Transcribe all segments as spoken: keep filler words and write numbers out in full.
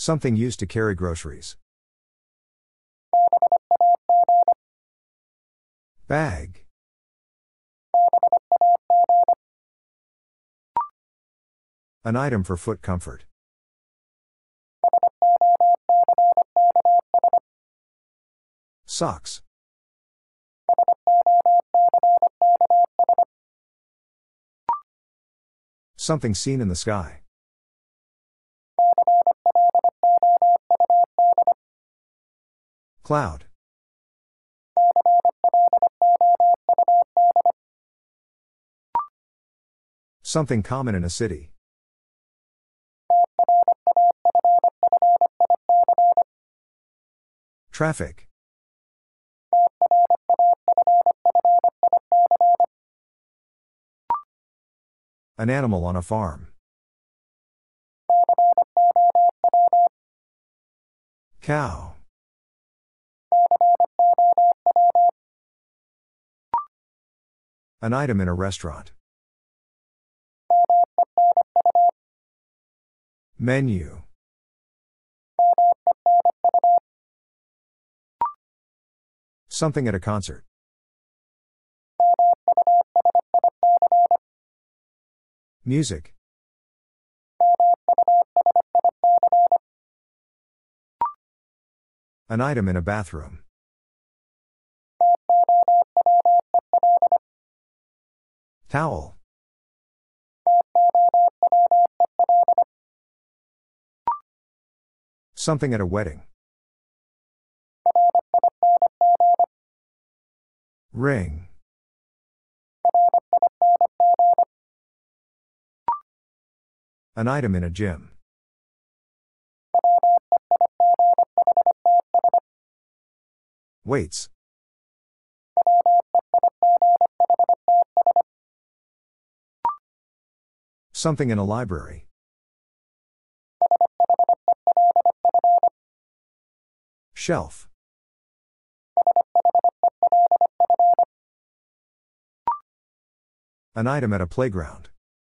Something used to carry groceries. Bag. An item for foot comfort. Socks. Something seen in the sky. Cloud. Something common in a city. Traffic. An animal on a farm. Cow. An item in a restaurant. Menu. Something at a concert. Music. An item in a bathroom. Towel. Something at a wedding. Ring. An item in a gym. Weights. Something in a library. Shelf. An item at a playground.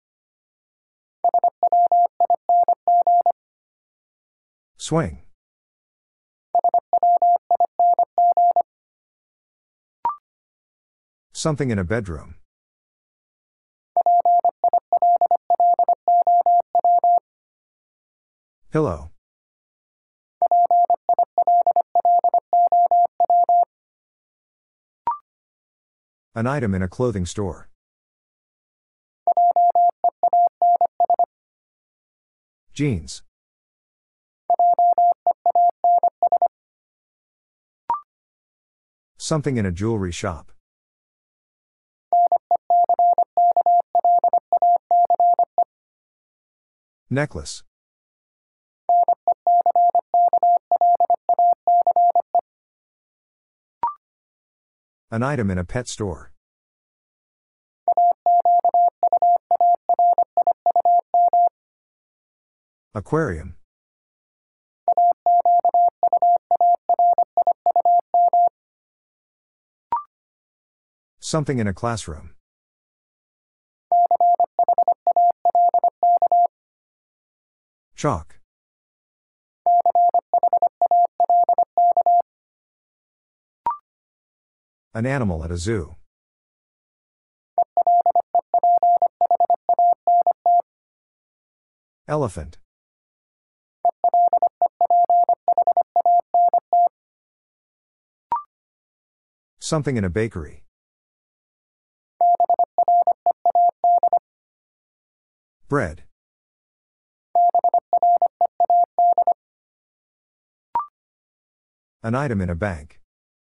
Swing. Something in a bedroom. Pillow. An item in a clothing store. Jeans. Something in a jewelry shop. Necklace. An item in a pet store. Aquarium. Something in a classroom. Chalk. An animal at a zoo. Elephant. Something in a bakery. Bread. An item in a bank.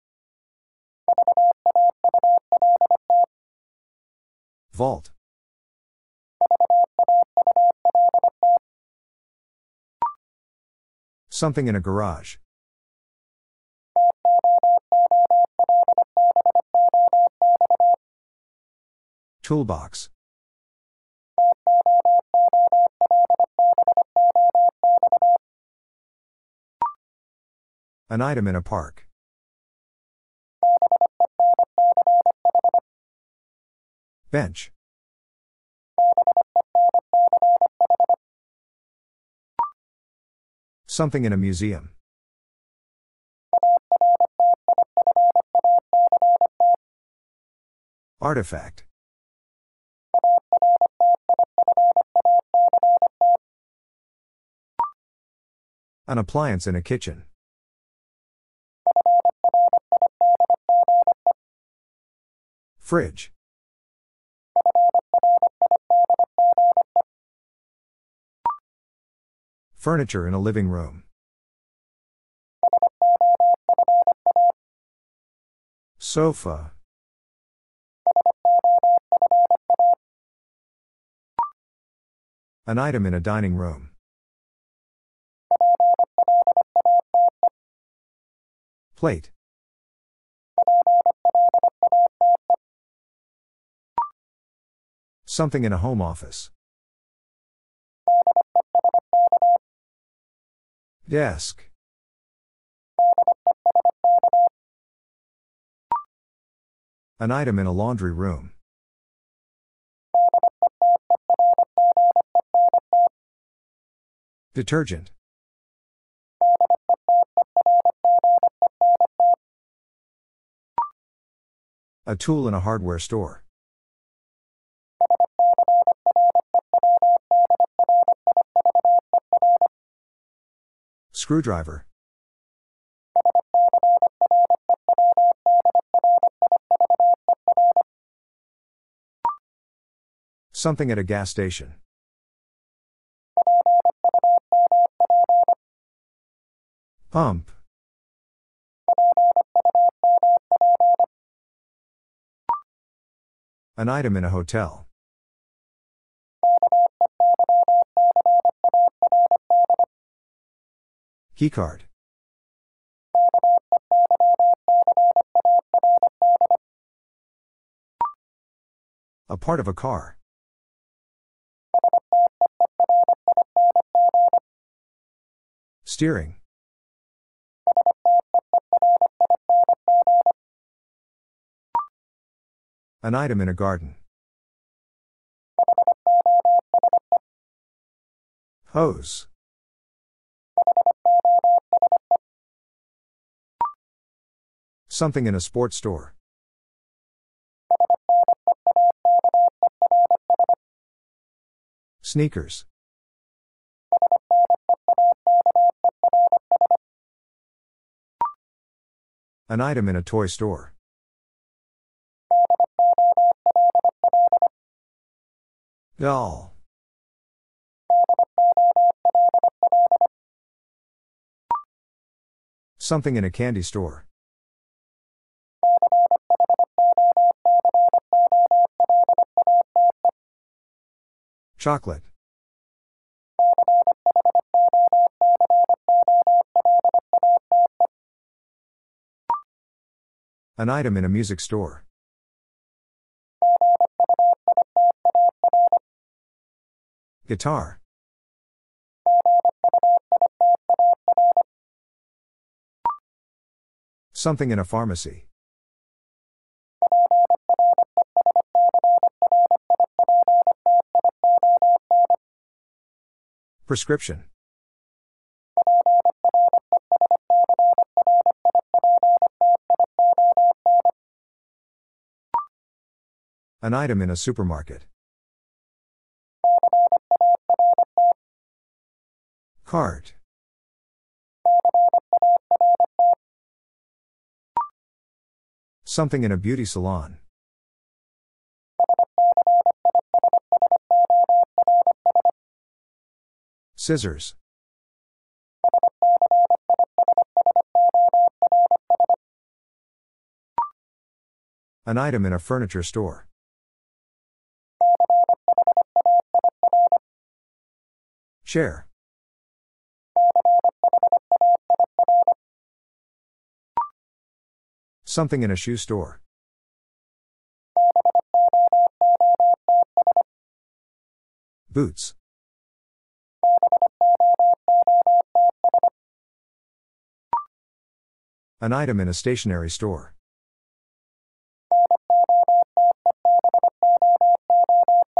Vault. Something in a garage. Toolbox. An item in a park. Bench. Something in a museum. Artifact. An appliance in a kitchen. Fridge. Furniture in a living room. Sofa. An item in a dining room. Plate. Something in a home office. Desk. An item in a laundry room. Detergent. A tool in a hardware store. Screwdriver. Something at a gas station. Pump. An item in a hotel. Keycard. A part of a car. Steering. An item in a garden. Hose. Something in a sports store. Sneakers. An item in a toy store. Doll. Something in a candy store. Chocolate. An item in a music store. Guitar. Something in a pharmacy. Prescription. An item in a supermarket. Cart. Something in a beauty salon. Scissors. An item in a furniture store. Chair. Something in a shoe store. Boots. An item in a stationery store.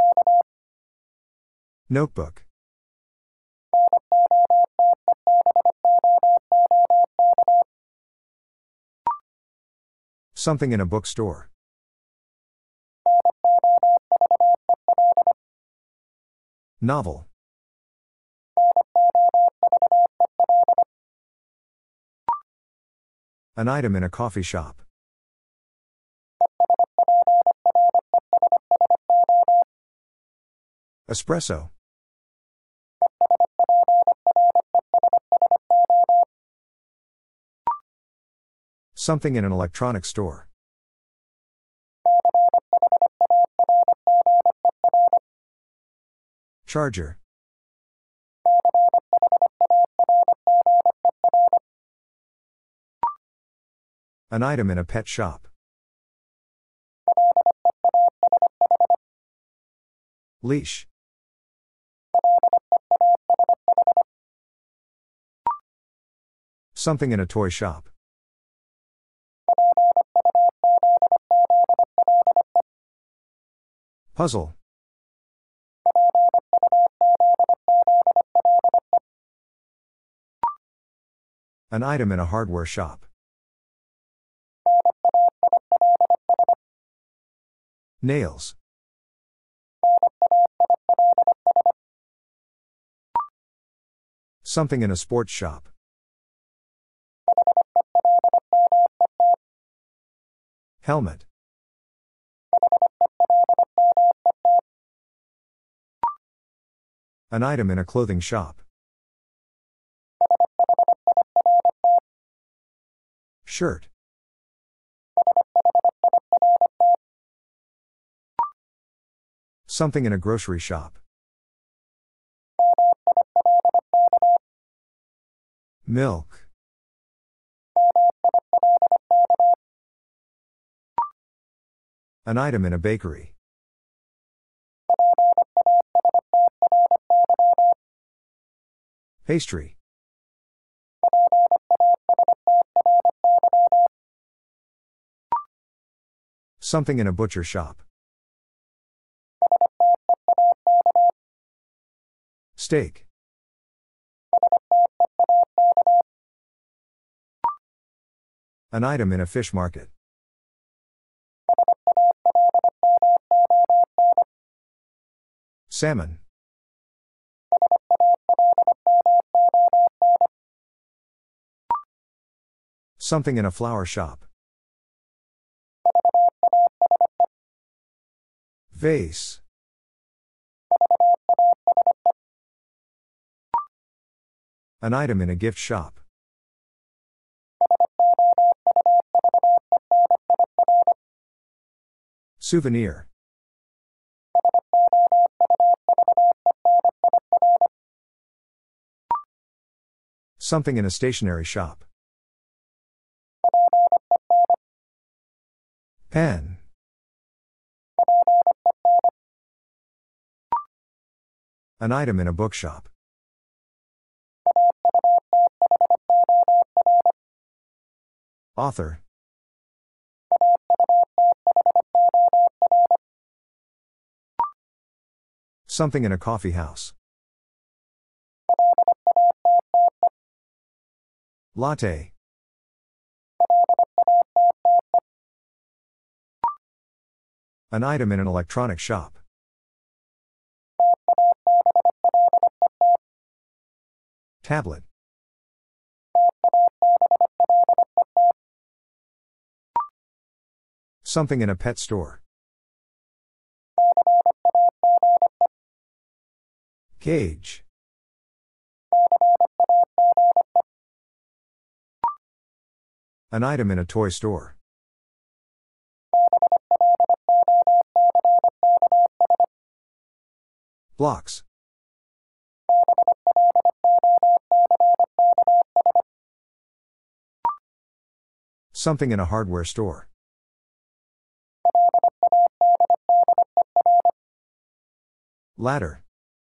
Notebook. Something in a bookstore. Novel. An item in a coffee shop. Espresso. Something in an electronics store. Charger. An item in a pet shop. Leash. Something in a toy shop. Puzzle. An item in a hardware shop. Nails. Something in a sports shop. Helmet. An item in a clothing shop. Shirt. Something in a grocery shop. Milk. An item in a bakery. Pastry. Something in a butcher shop. Steak. An item in a fish market. Salmon. Something in a flower shop. Vase. An item in a gift shop. Souvenir. Something in a stationery shop. Pen. An item in a bookshop. Author. Something in a coffee house. Latte. An item in an electronic shop. Tablet. Something in a pet store. Cage. An item in a toy store. Blocks. Something in a hardware store. Ladder.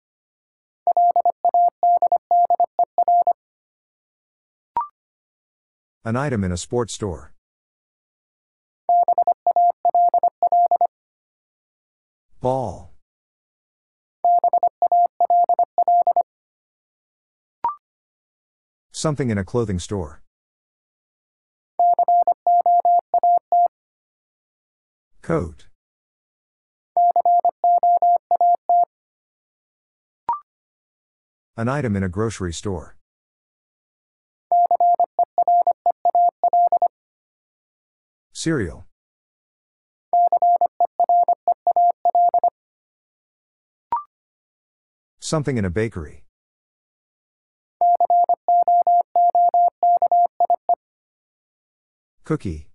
An item in a sports store. Ball. Something in a clothing store. Coat. An item in a grocery store. Cereal. Something in a bakery. Cookie.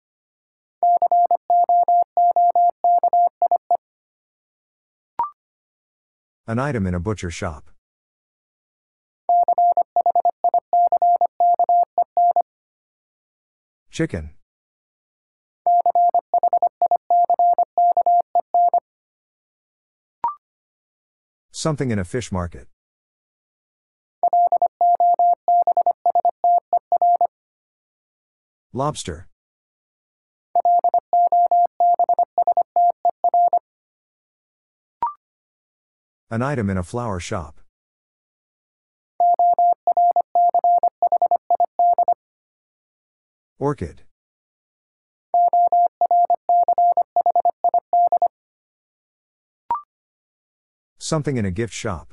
An item in a butcher shop. Chicken. Something in a fish market. Lobster. An item in a flower shop. Orchid. Something in a gift shop.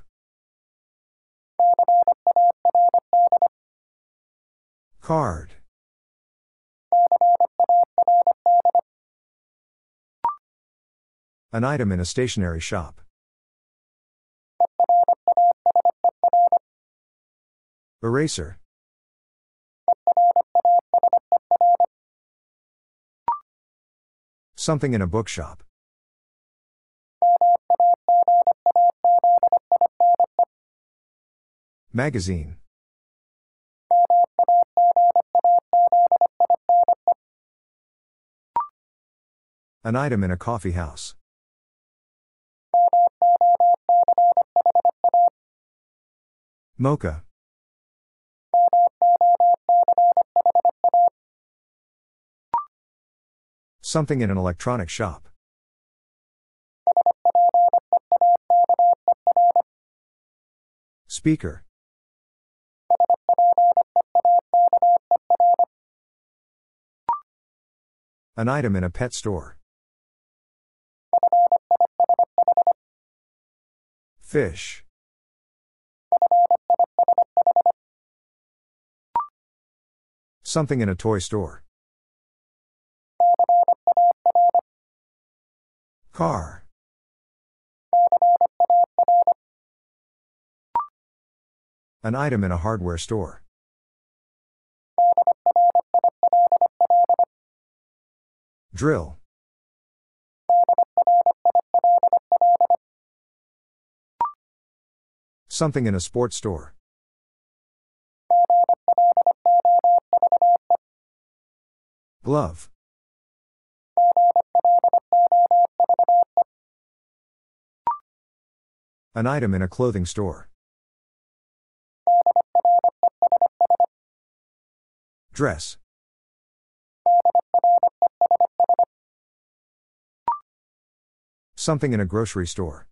Card. An item in a stationery shop. Eraser. Something in a bookshop. Magazine. An item in a coffee house. Mocha. Something in an electronic shop. Speaker. An item in a pet store. Fish. Something in a toy store. Car. An item in a hardware store. Drill. Something in a sports store. Glove. An item in a clothing store. Dress. Something in a grocery store.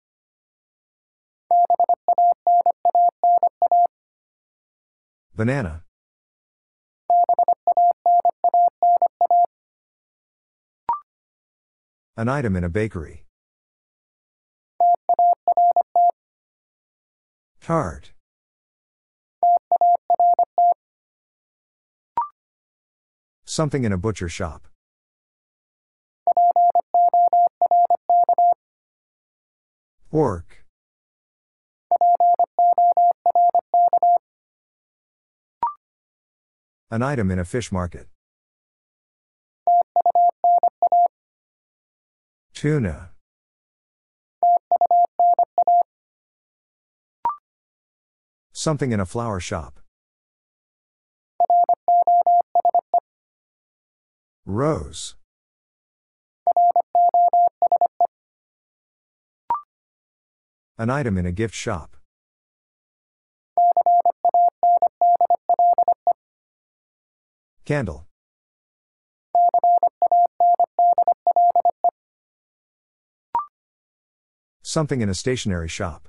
Banana. An item in a bakery. Tart. Something in a butcher shop. Pork. An item in a fish market. Tuna. Something in a flower shop. Rose. An item in a gift shop. Candle. Something in a stationery shop.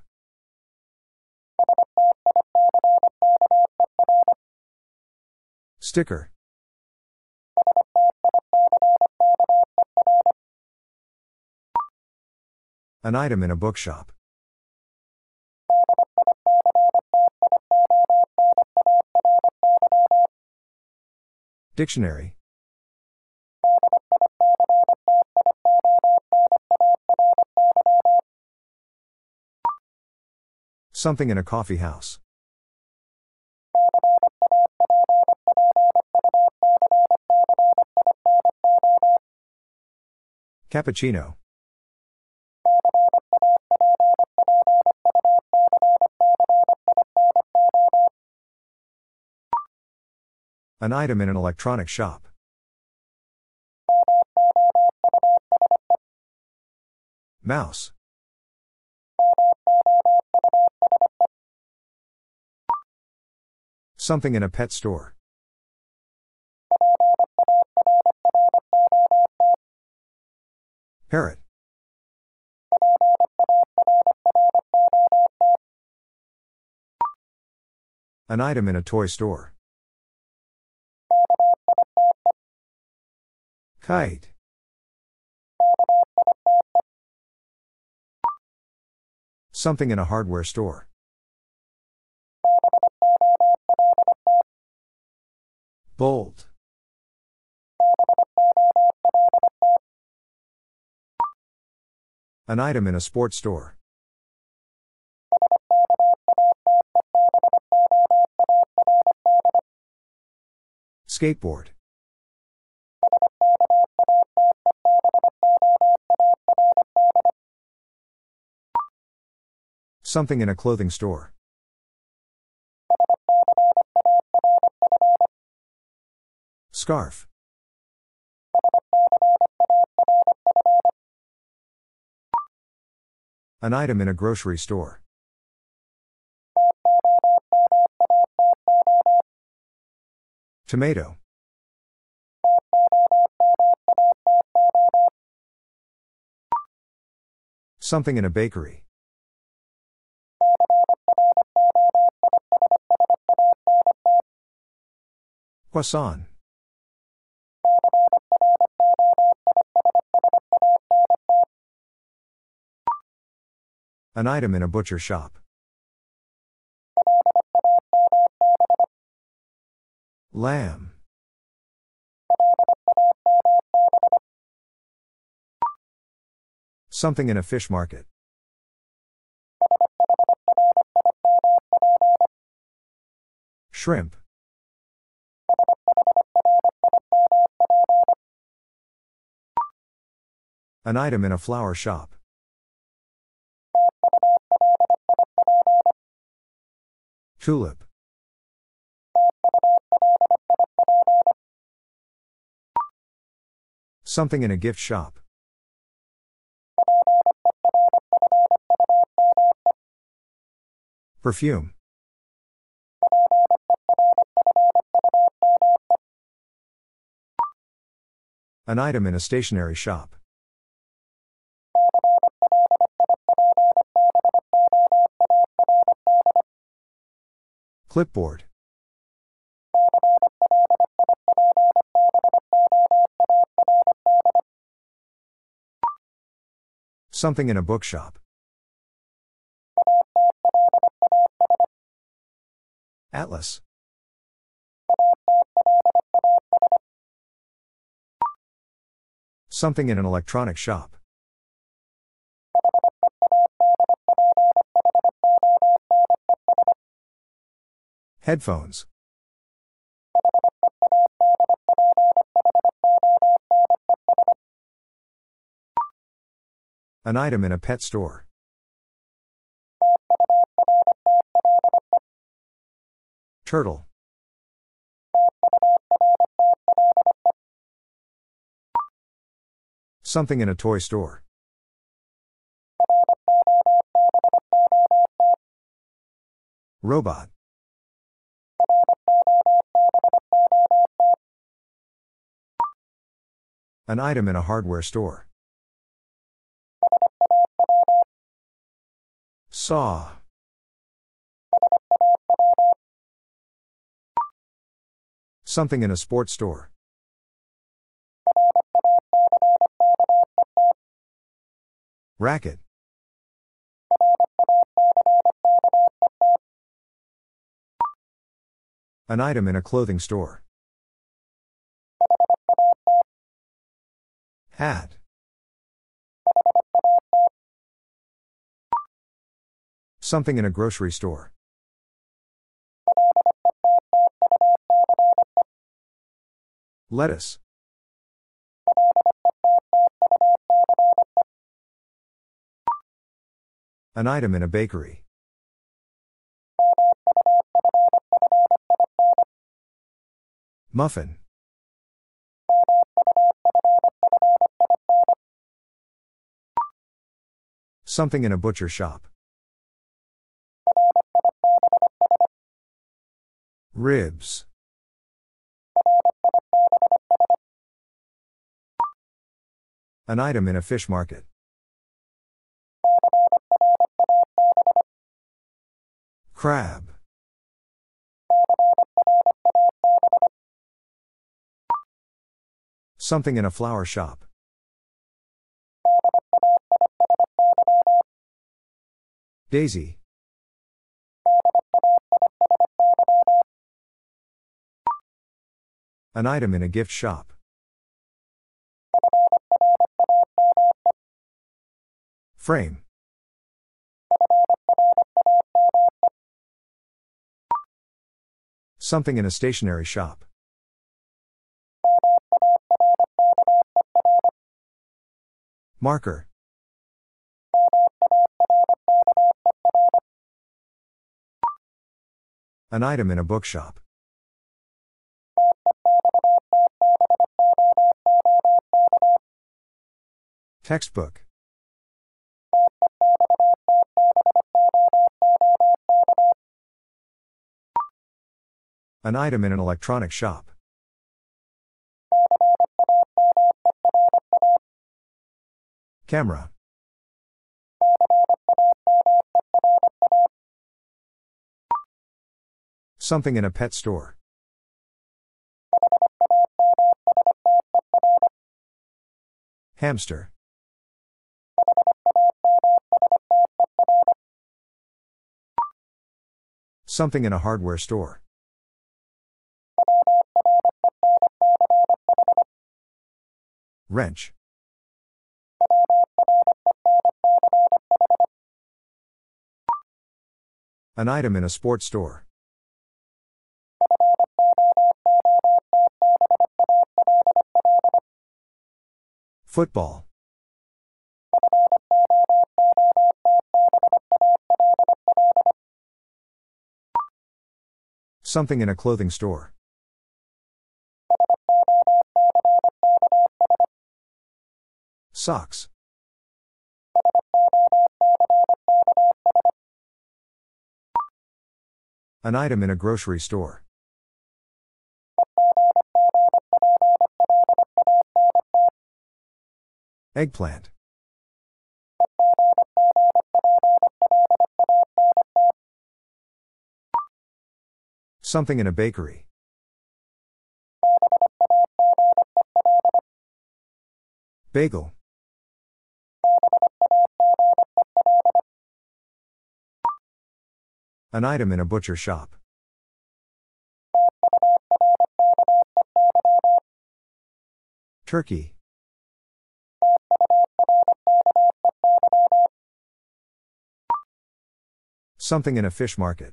Sticker. An item in a bookshop. Dictionary. Something in a coffee house. Cappuccino. An item in an electronic shop. Mouse. Something in a pet store. Parrot. An item in a toy store. Kite. Something in a hardware store. Bolt. An item in a sports store. Skateboard. Something in a clothing store. Scarf. An item in a grocery store. Tomato. Something in a bakery. Croissant. An item in a butcher shop. Lamb. Something in a fish market. Shrimp. An item in a flower shop. Tulip. Something in a gift shop. Perfume. An item in a stationery shop. Clipboard. Something in a bookshop. Atlas. Something in an electronic shop. Headphones. An item in a pet store. Turtle. Something in a toy store. Robot. An item in a hardware store. Saw. Something in a sports store. Racket. An item in a clothing store. Hat. Something in a grocery store. Lettuce. An item in a bakery. Muffin. Something in a butcher shop. Ribs. An item in a fish market. Crab. Something in a flower shop. Daisy. An item in a gift shop. Frame. Something in a stationery shop. Marker. An item in a bookshop. Textbook. An item in an electronic shop. Camera. Something in a pet store. Hamster. Something in a hardware store. Wrench. An item in a sports store. Football. Something in a clothing store. Socks. An item in a grocery store. Eggplant. Something in a bakery. Bagel. An item in a butcher shop. Turkey. Something in a fish market.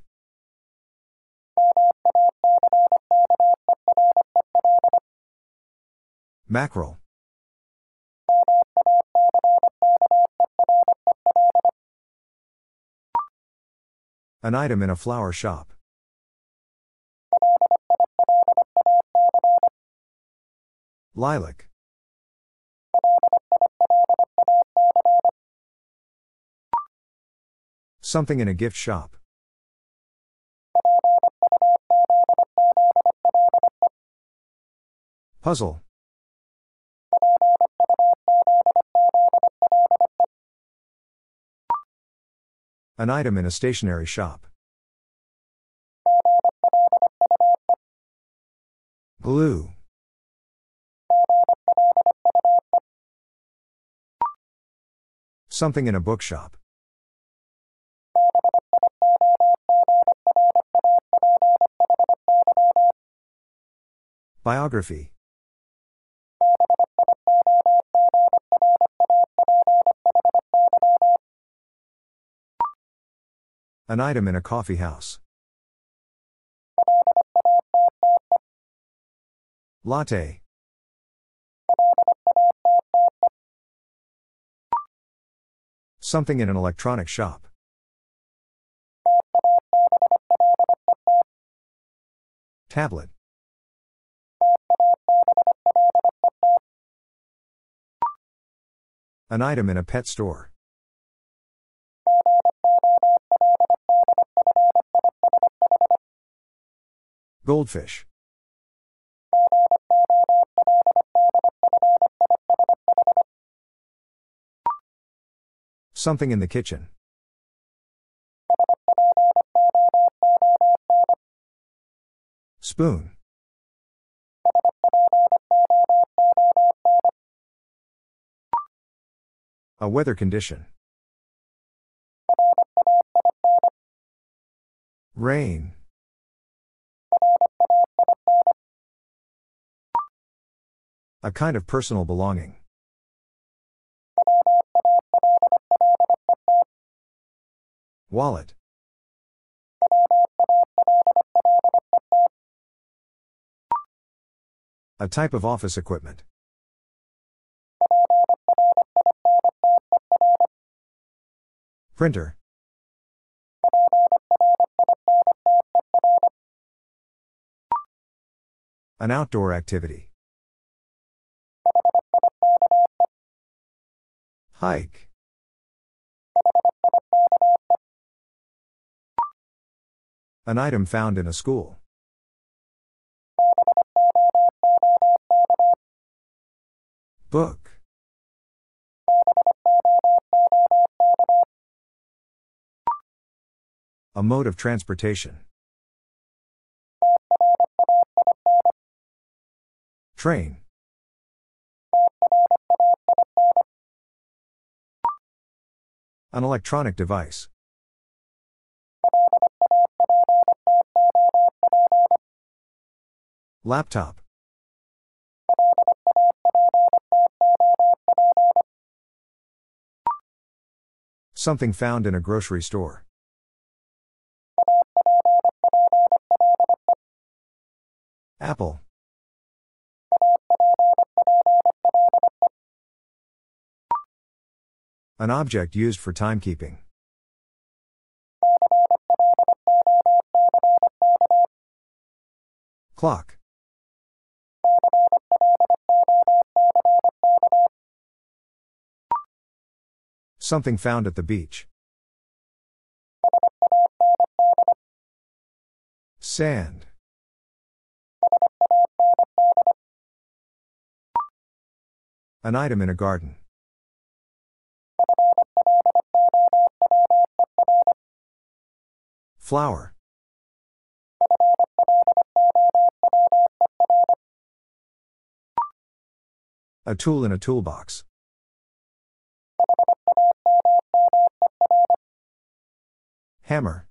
Mackerel. An item in a flower shop. Lilac. Something in a gift shop. Puzzle. An item in a stationery shop. Glue. Something in a bookshop. Biography. An item in a coffee house. Latte. Something in an electronic shop. Tablet. An item in a pet store. Goldfish. Something in the kitchen. Spoon. A weather condition. Rain. A kind of personal belonging. Wallet. A type of office equipment. Printer. An outdoor activity. Hike. An item found in a school. Book. A mode of transportation. Train. An electronic device. Laptop. Something found in a grocery store. Apple. An object used for timekeeping. Clock. Something found at the beach. Sand. An item in a garden. Flower. A tool in a toolbox. Hammer.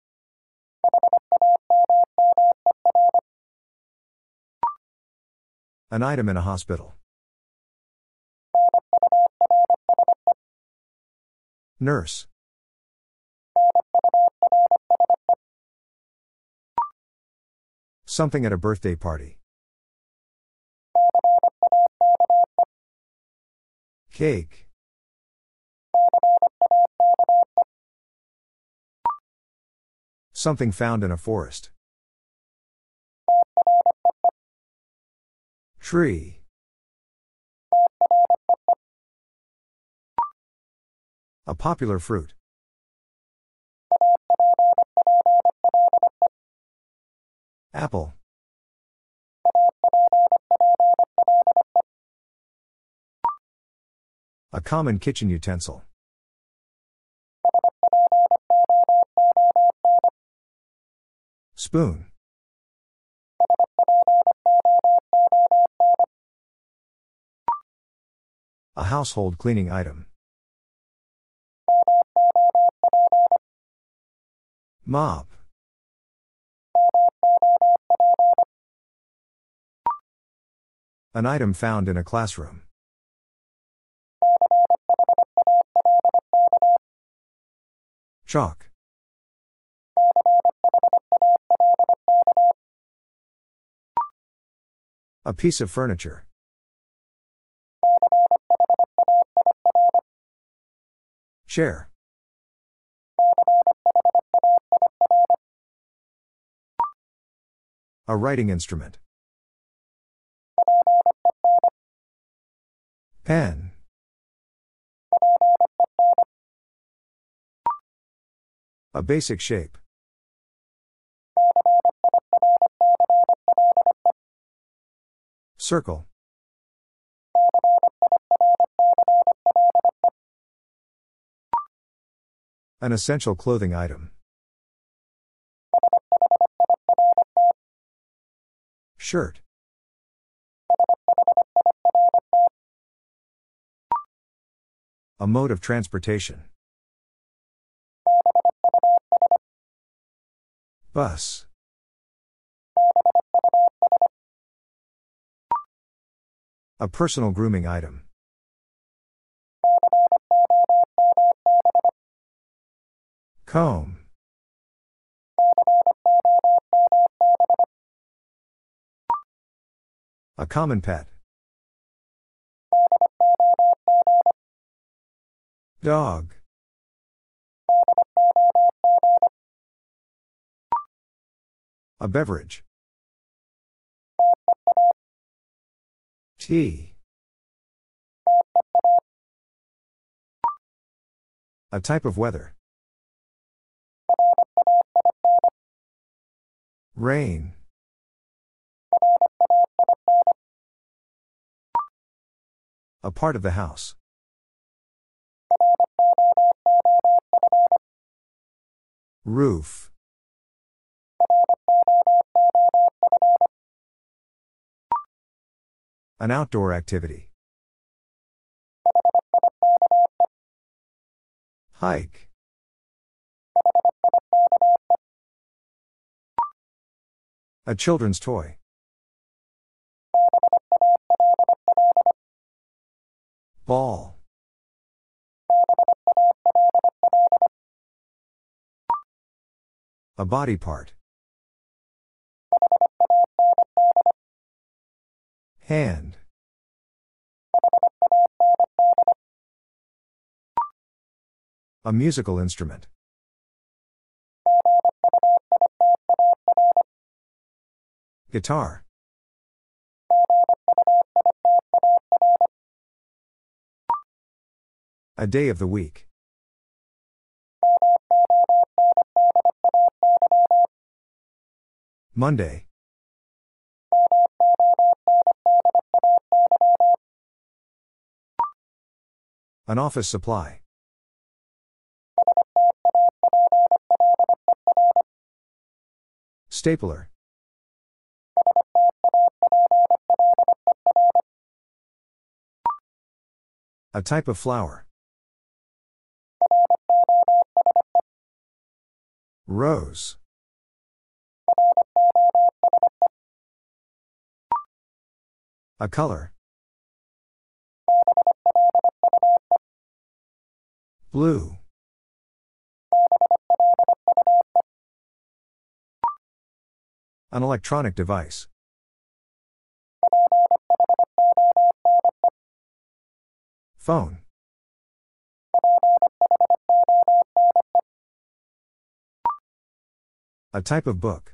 An item in a hospital. Nurse. Something at a birthday party. Cake. Something found in a forest. Tree. A popular fruit. Apple. A common kitchen utensil. Spoon. A household cleaning item. Mop. An item found in a classroom. Chalk. A piece of furniture. Chair. A writing instrument. Pen. A basic shape. Circle. An essential clothing item. Shirt. A mode of transportation. Bus. A personal grooming item. Comb. A common pet. Dog. A beverage. Tea. A type of weather. Rain. A part of the house. Roof. An outdoor activity. Hike. A children's toy. Ball. A body part. Hand. A musical instrument. Guitar. A day of the week. Monday. An office supply. Stapler. A type of flower. Rose. A color. Blue. An electronic device. Phone. A type of book.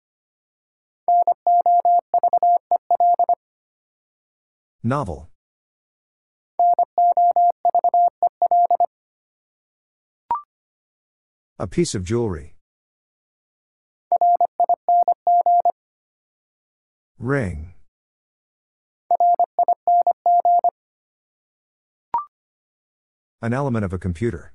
Novel. A piece of jewelry. Ring. An element of a computer.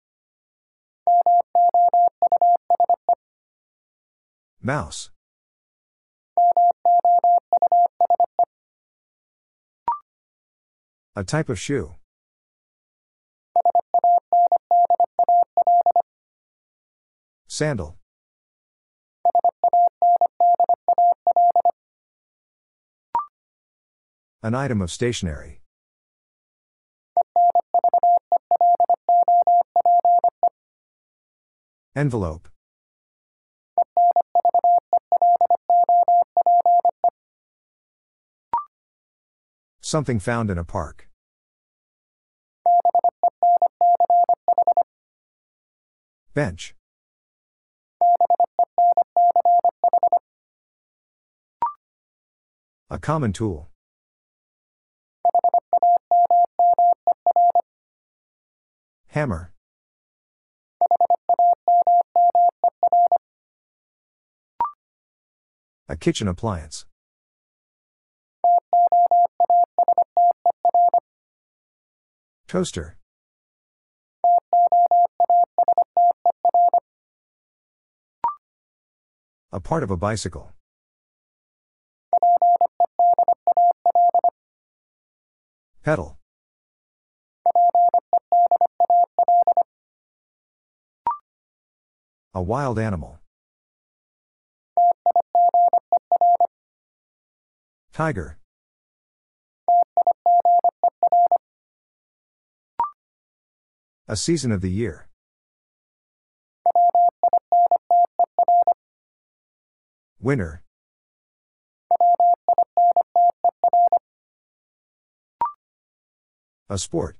Mouse. A type of shoe. Sandal. An item of stationery. Envelope. Something found in a park. Bench. A common tool. Hammer. A kitchen appliance. Toaster. A part of a bicycle. Pedal. A wild animal. Tiger. A season of the year. Winter. A sport.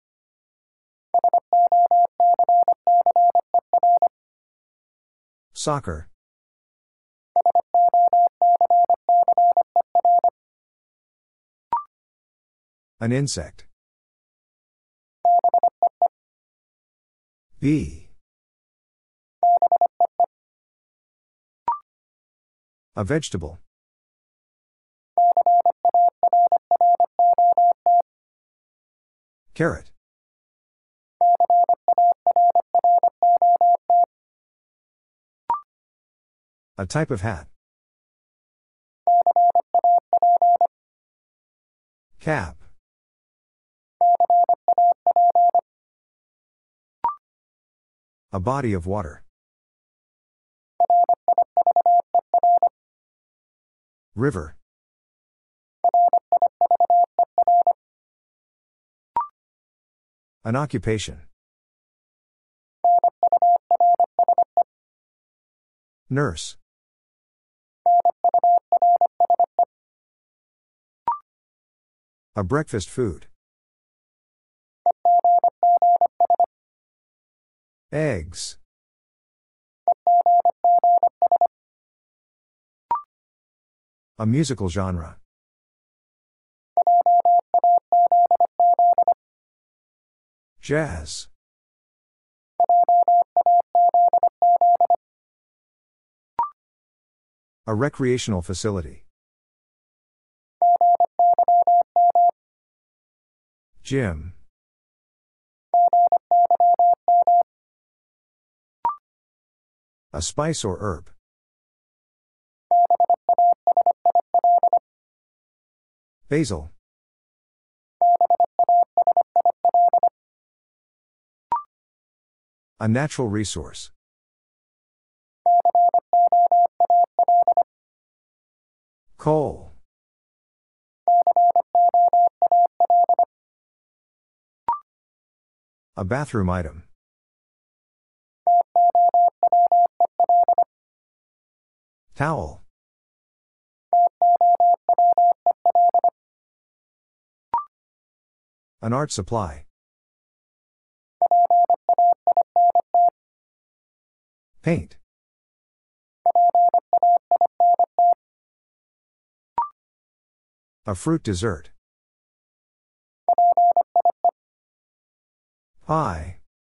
Soccer. An insect. Bee. A vegetable. Carrot. A type of hat. Cap. A body of water. River. An occupation. Nurse. A breakfast food. Eggs. A musical genre. Jazz. A recreational facility. Gym. A spice or herb. Basil. A natural resource. Coal. A bathroom item. Towel. An art supply. Paint. A fruit dessert. Pie.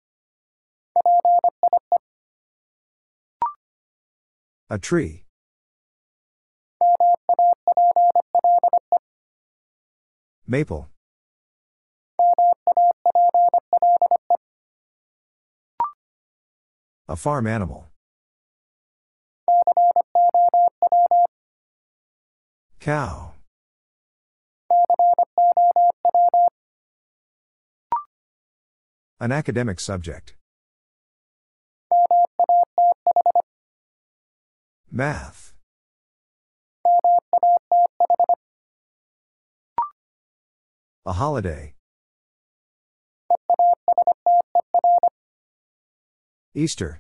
A tree. Maple. A farm animal. Cow. An academic subject. Math. A holiday. Easter.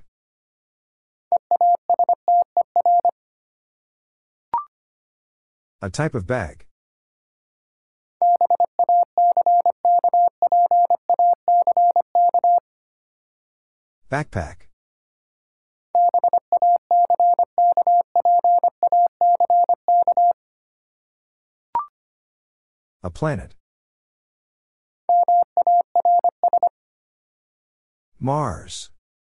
A type of bag. Backpack. A planet. Mars.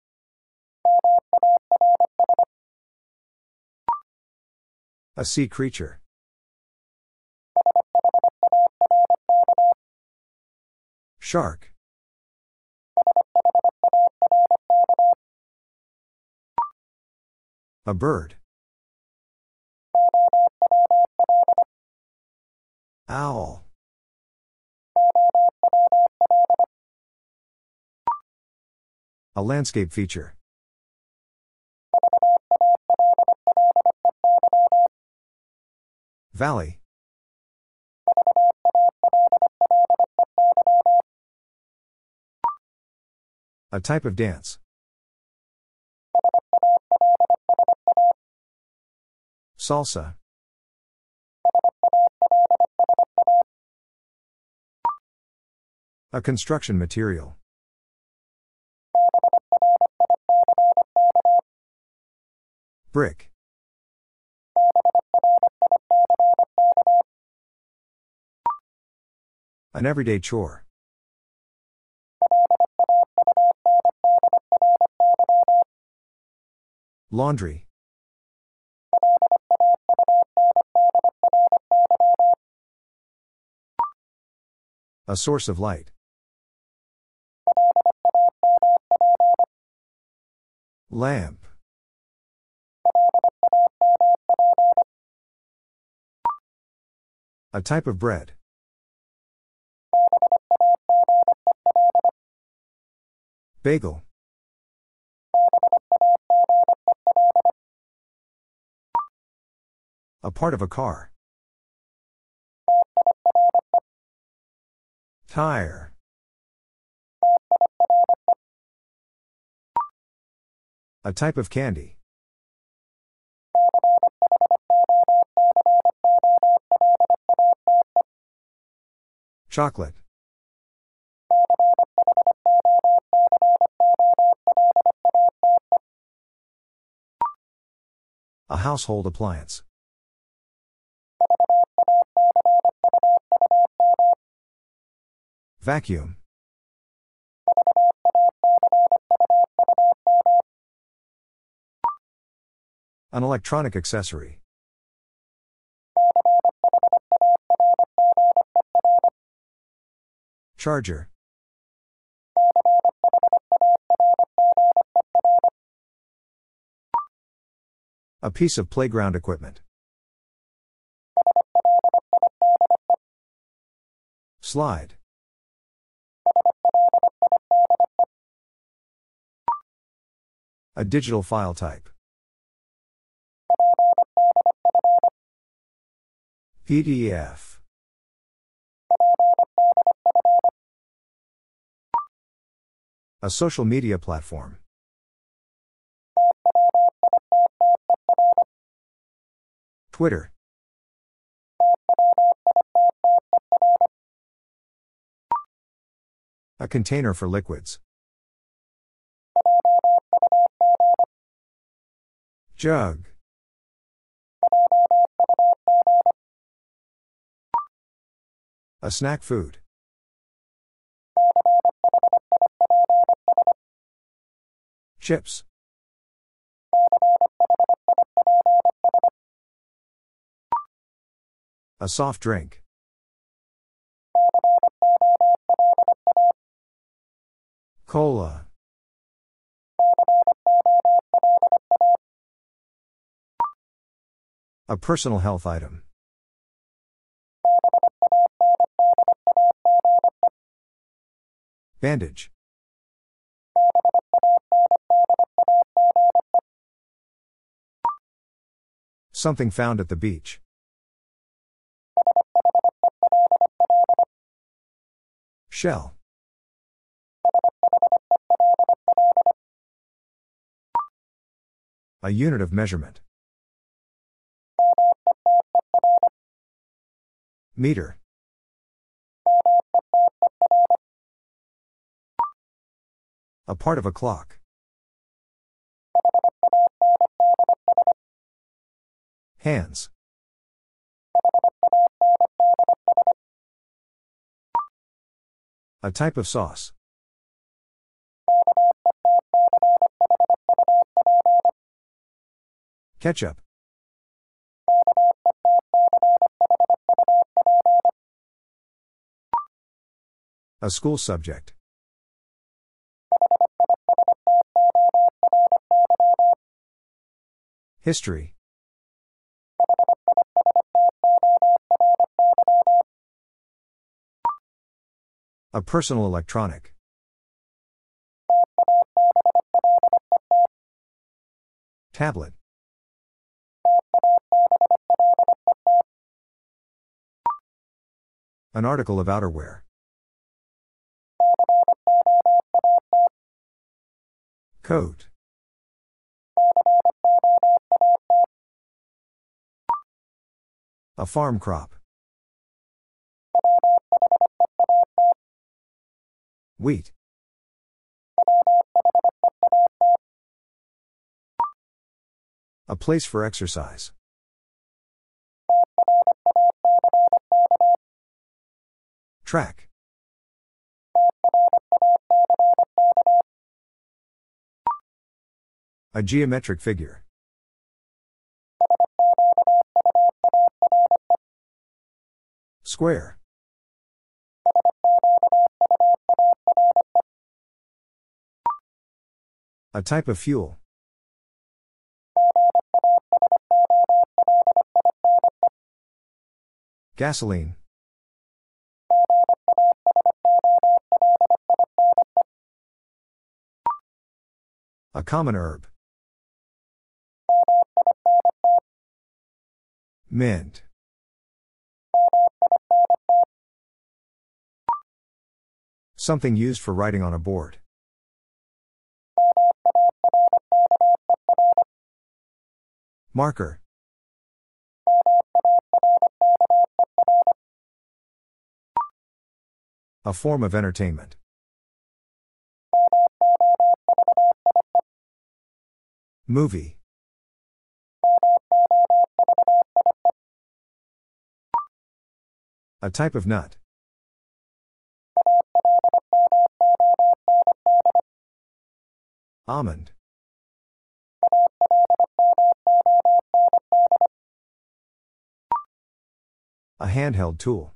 A sea creature. Shark. A bird. Owl. A landscape feature. Valley. A type of dance. Salsa. A construction material. Brick. An everyday chore. Laundry. A source of light. Lamp. A type of bread. Bagel. A part of a car. Tire. A type of candy. Chocolate. A household appliance. Vacuum. An electronic accessory. Charger. A piece of playground equipment. Slide. A digital file type. P D F. A social media platform. Twitter. A container for liquids. Jug. A snack food. Chips. A soft drink. Cola. A personal health item. Bandage. Something found at the beach. Shell. A unit of measurement. Meter. A part of a clock. Hands. A type of sauce. Ketchup. A school subject. History. A personal electronic. Tablet. An article of outerwear. Coat. A farm crop. Wheat. A place for exercise. Track. A geometric figure. Square. A type of fuel. Gasoline. A common herb. Mint. Something used for writing on a board. Marker. A form of entertainment. Movie. A type of nut. Almond. A handheld tool.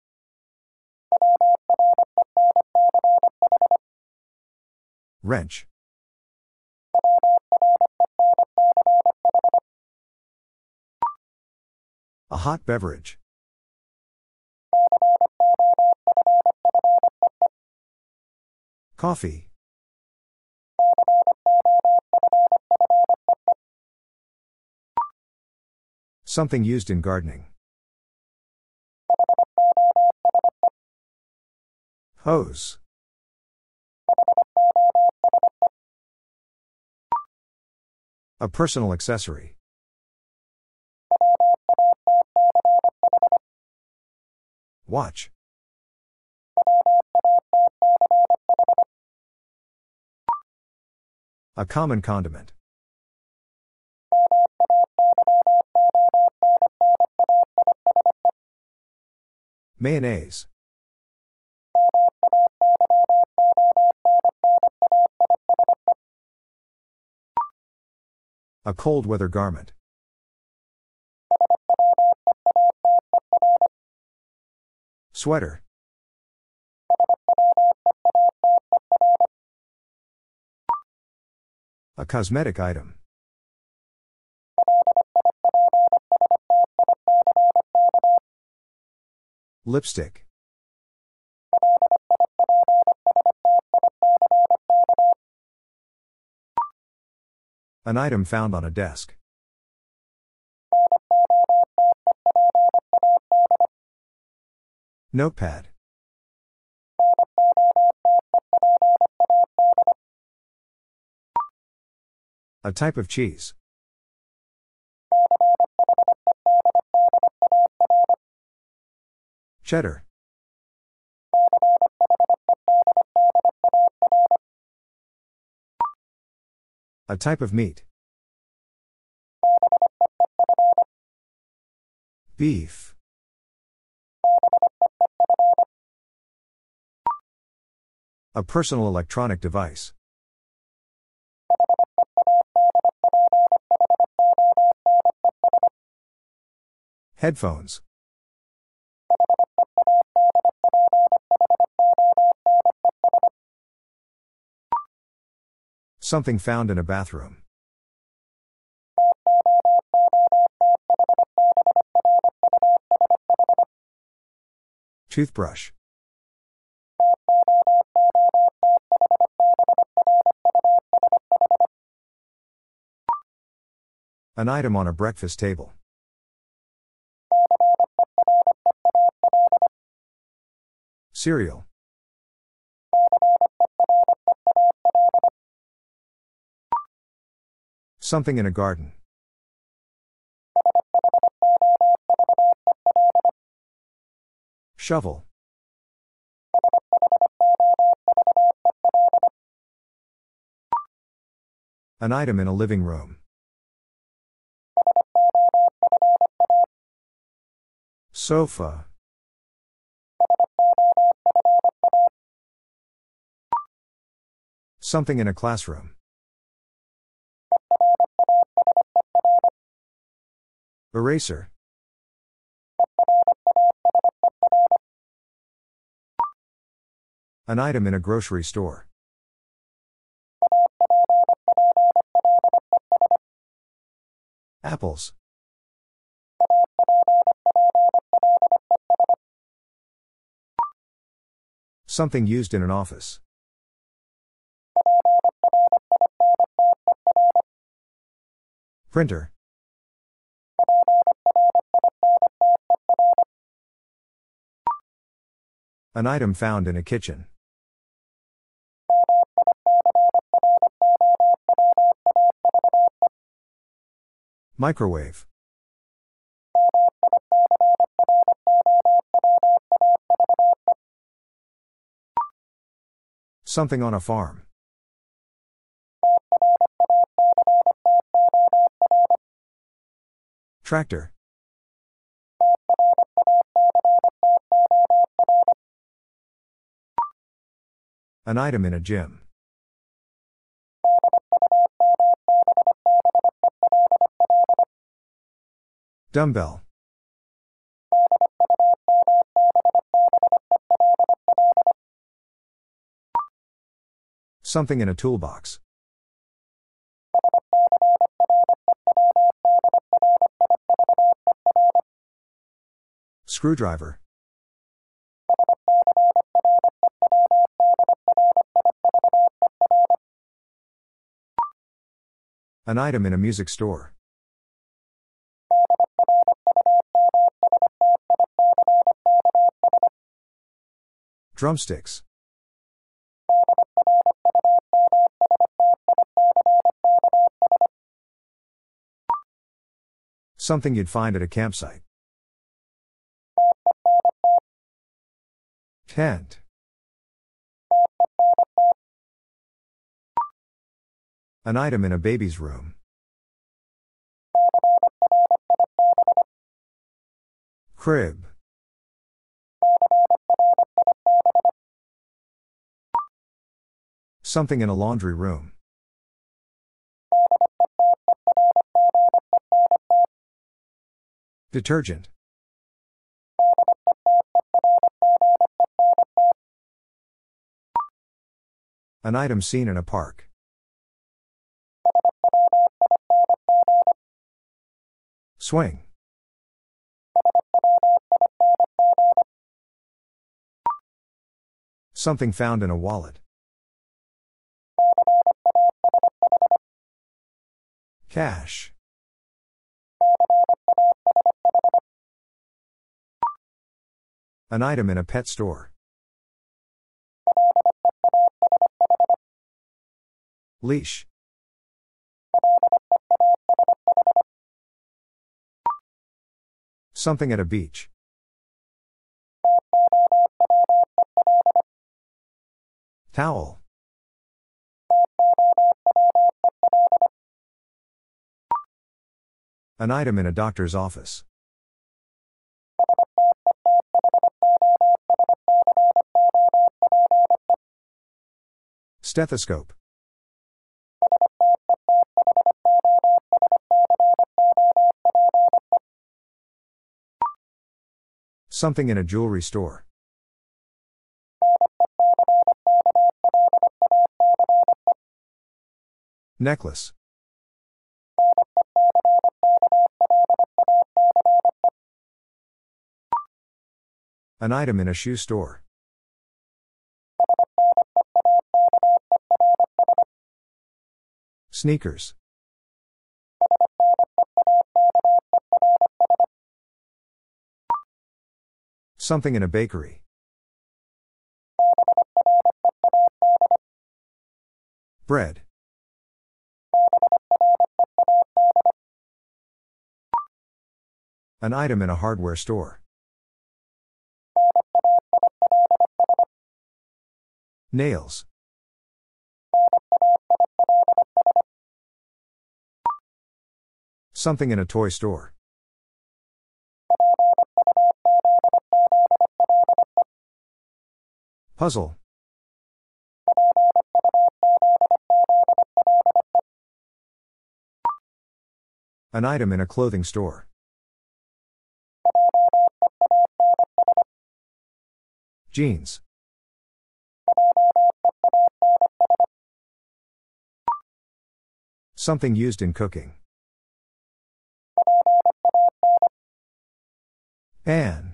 Wrench. A hot beverage. Coffee. Something used in gardening. Hose. A personal accessory. Watch. A common condiment. Mayonnaise. A cold weather garment. Sweater. A cosmetic item. Lipstick. An item found on a desk. Notepad. A type of cheese. Cheddar. A type of meat. Beef. A personal electronic device. Headphones. Something found in a bathroom. Toothbrush. An item on a breakfast table. Cereal. Something in a garden. Shovel. An item in a living room. Sofa. Something in a classroom. Eraser. An item in a grocery store. Apples. Something used in an office. Printer. An item found in a kitchen. Microwave. Something on a farm. Tractor. An item in a gym. Dumbbell. Something in a toolbox. Screwdriver. An item in a music store. Drumsticks. Something you'd find at a campsite. Tent. An item in a baby's room. Crib. Something in a laundry room. Detergent. An item seen in a park. Swing. Something found in a wallet. Cash. An item in a pet store. Leash. Something at a beach. Towel. An item in a doctor's office. Stethoscope. Something in a jewelry store. Necklace. An item in a shoe store. Sneakers. Something in a bakery. Bread. An item in a hardware store. Nails. Something in a toy store. Puzzle. An item in a clothing store. Jeans. Something used in cooking. An.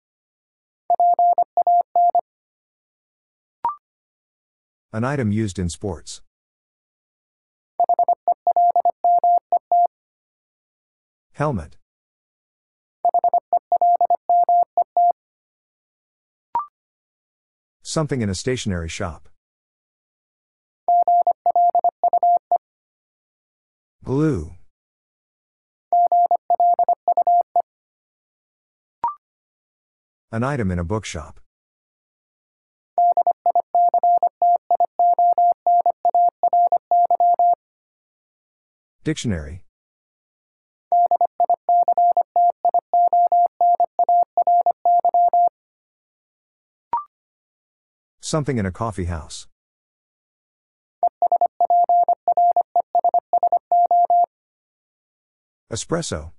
An item used in sports. Helmet. Something in a stationery shop. Glue. An item in a bookshop. Dictionary. Something in a coffee house. Espresso.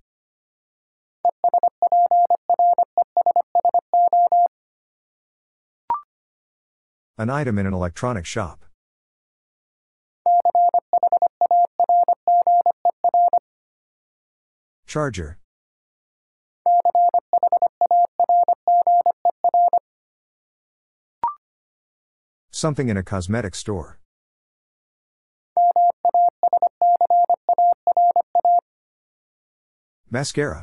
An item in an electronic shop. Charger. Something in a cosmetic store. Mascara.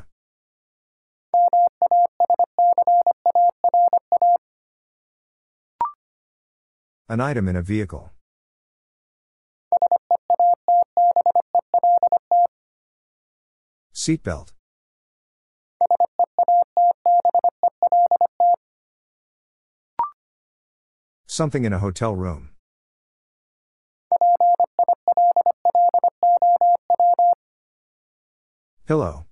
An item in a vehicle. Seatbelt. Something in a hotel room. Pillow.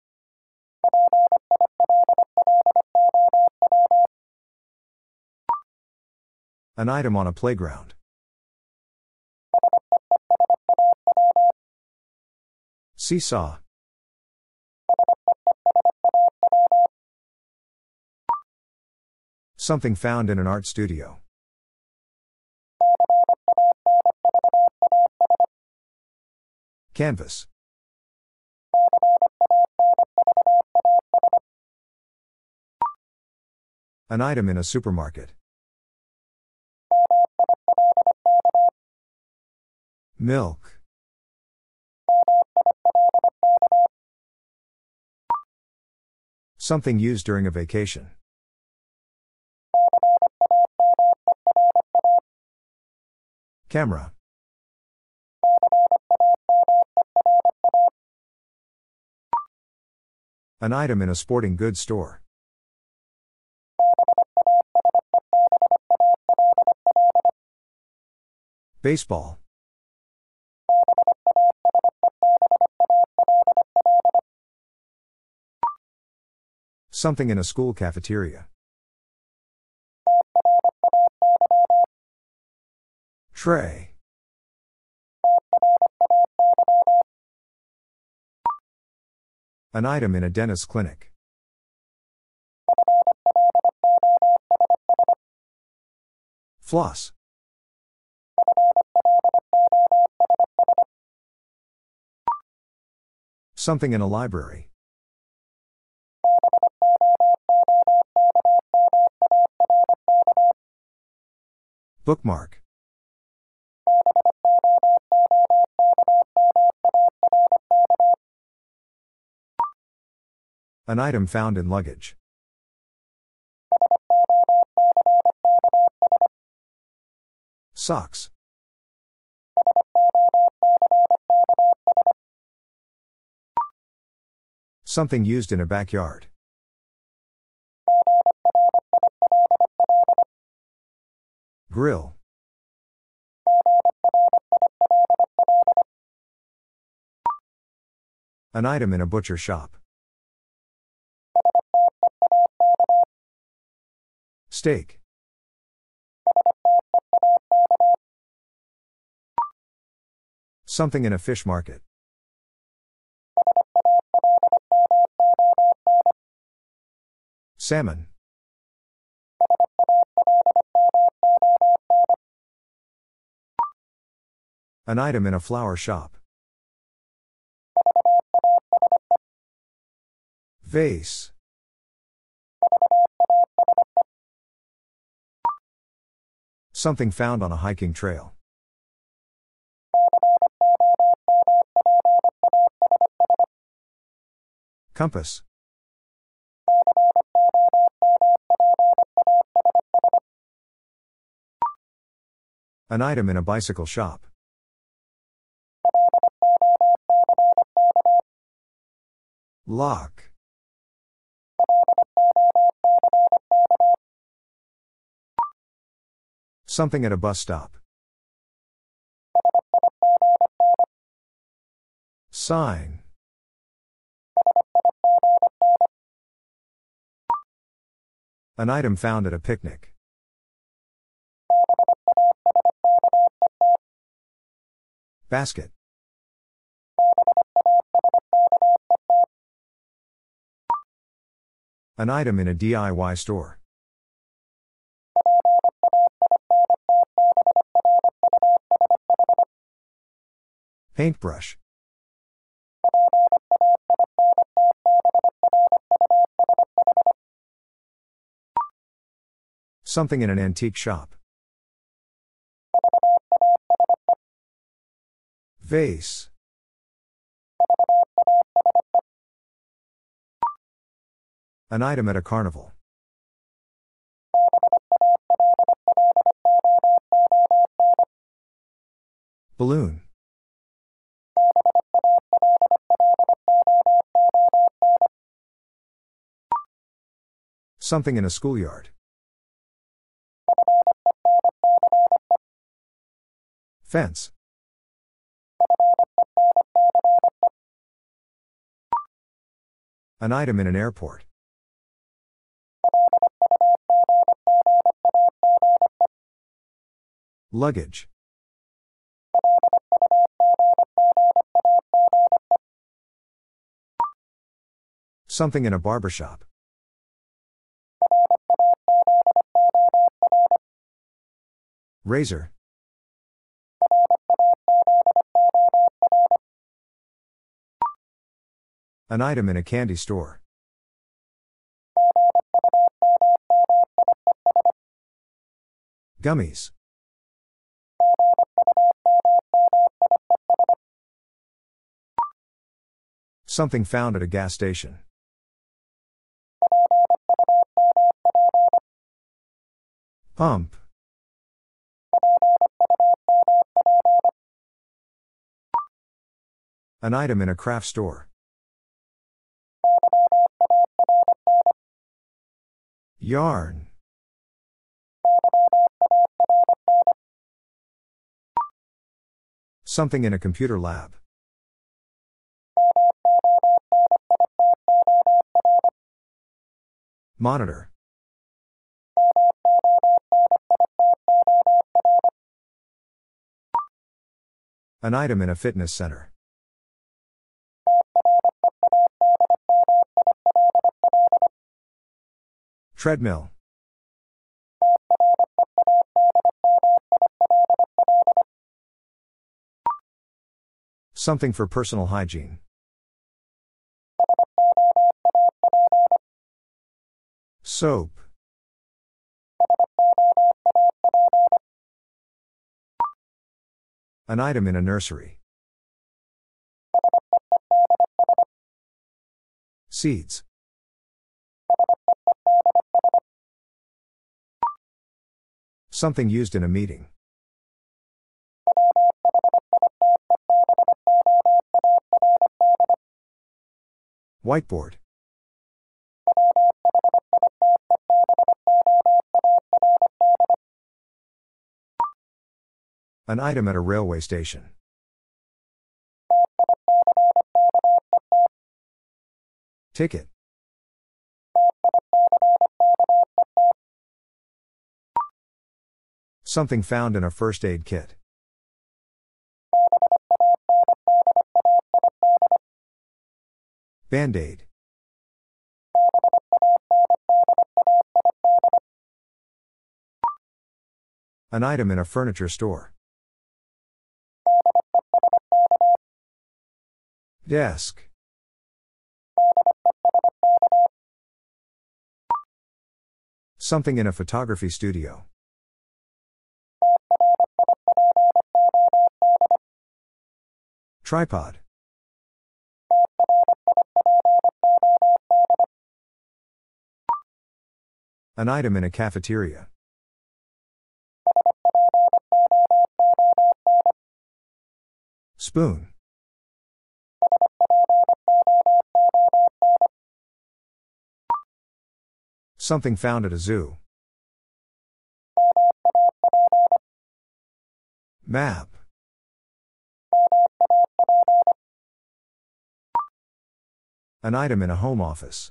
An item on a playground. Seesaw. Something found in an art studio. Canvas. An item in a supermarket. Milk. Something used during a vacation. Camera. An item in a sporting goods store. Baseball. Something in a school cafeteria. Tray. An item in a dentist's clinic. Floss. Something in a library. Bookmark. An item found in luggage. Socks. Something used in a backyard. Grill. An item in a butcher shop. Steak. Something in a fish market. Salmon. An item in a flower shop. Vase. Something found on a hiking trail. Compass. An item in a bicycle shop. Lock. Something at a bus stop. Sign. An item found at a picnic. Basket. An item in a D I Y store. Paintbrush. Something in an antique shop. Vase. An item at a carnival. Balloon. Something in a schoolyard. Fence. An item in an airport. Luggage. Something in a barbershop. Razor. An item in a candy store. Gummies. Something found at a gas station. Pump. An item in a craft store. Yarn. Something in a computer lab. Monitor. An item in a fitness center. Treadmill. Something for personal hygiene. Soap. An item in a nursery. Seeds. Something used in a meeting. Whiteboard. An item at a railway station. Ticket. Something found in a first aid kit. Band-aid. An item in a furniture store. Desk. Something in a photography studio. Tripod. An item in a cafeteria. Spoon. Something found at a zoo. Map. An item in a home office.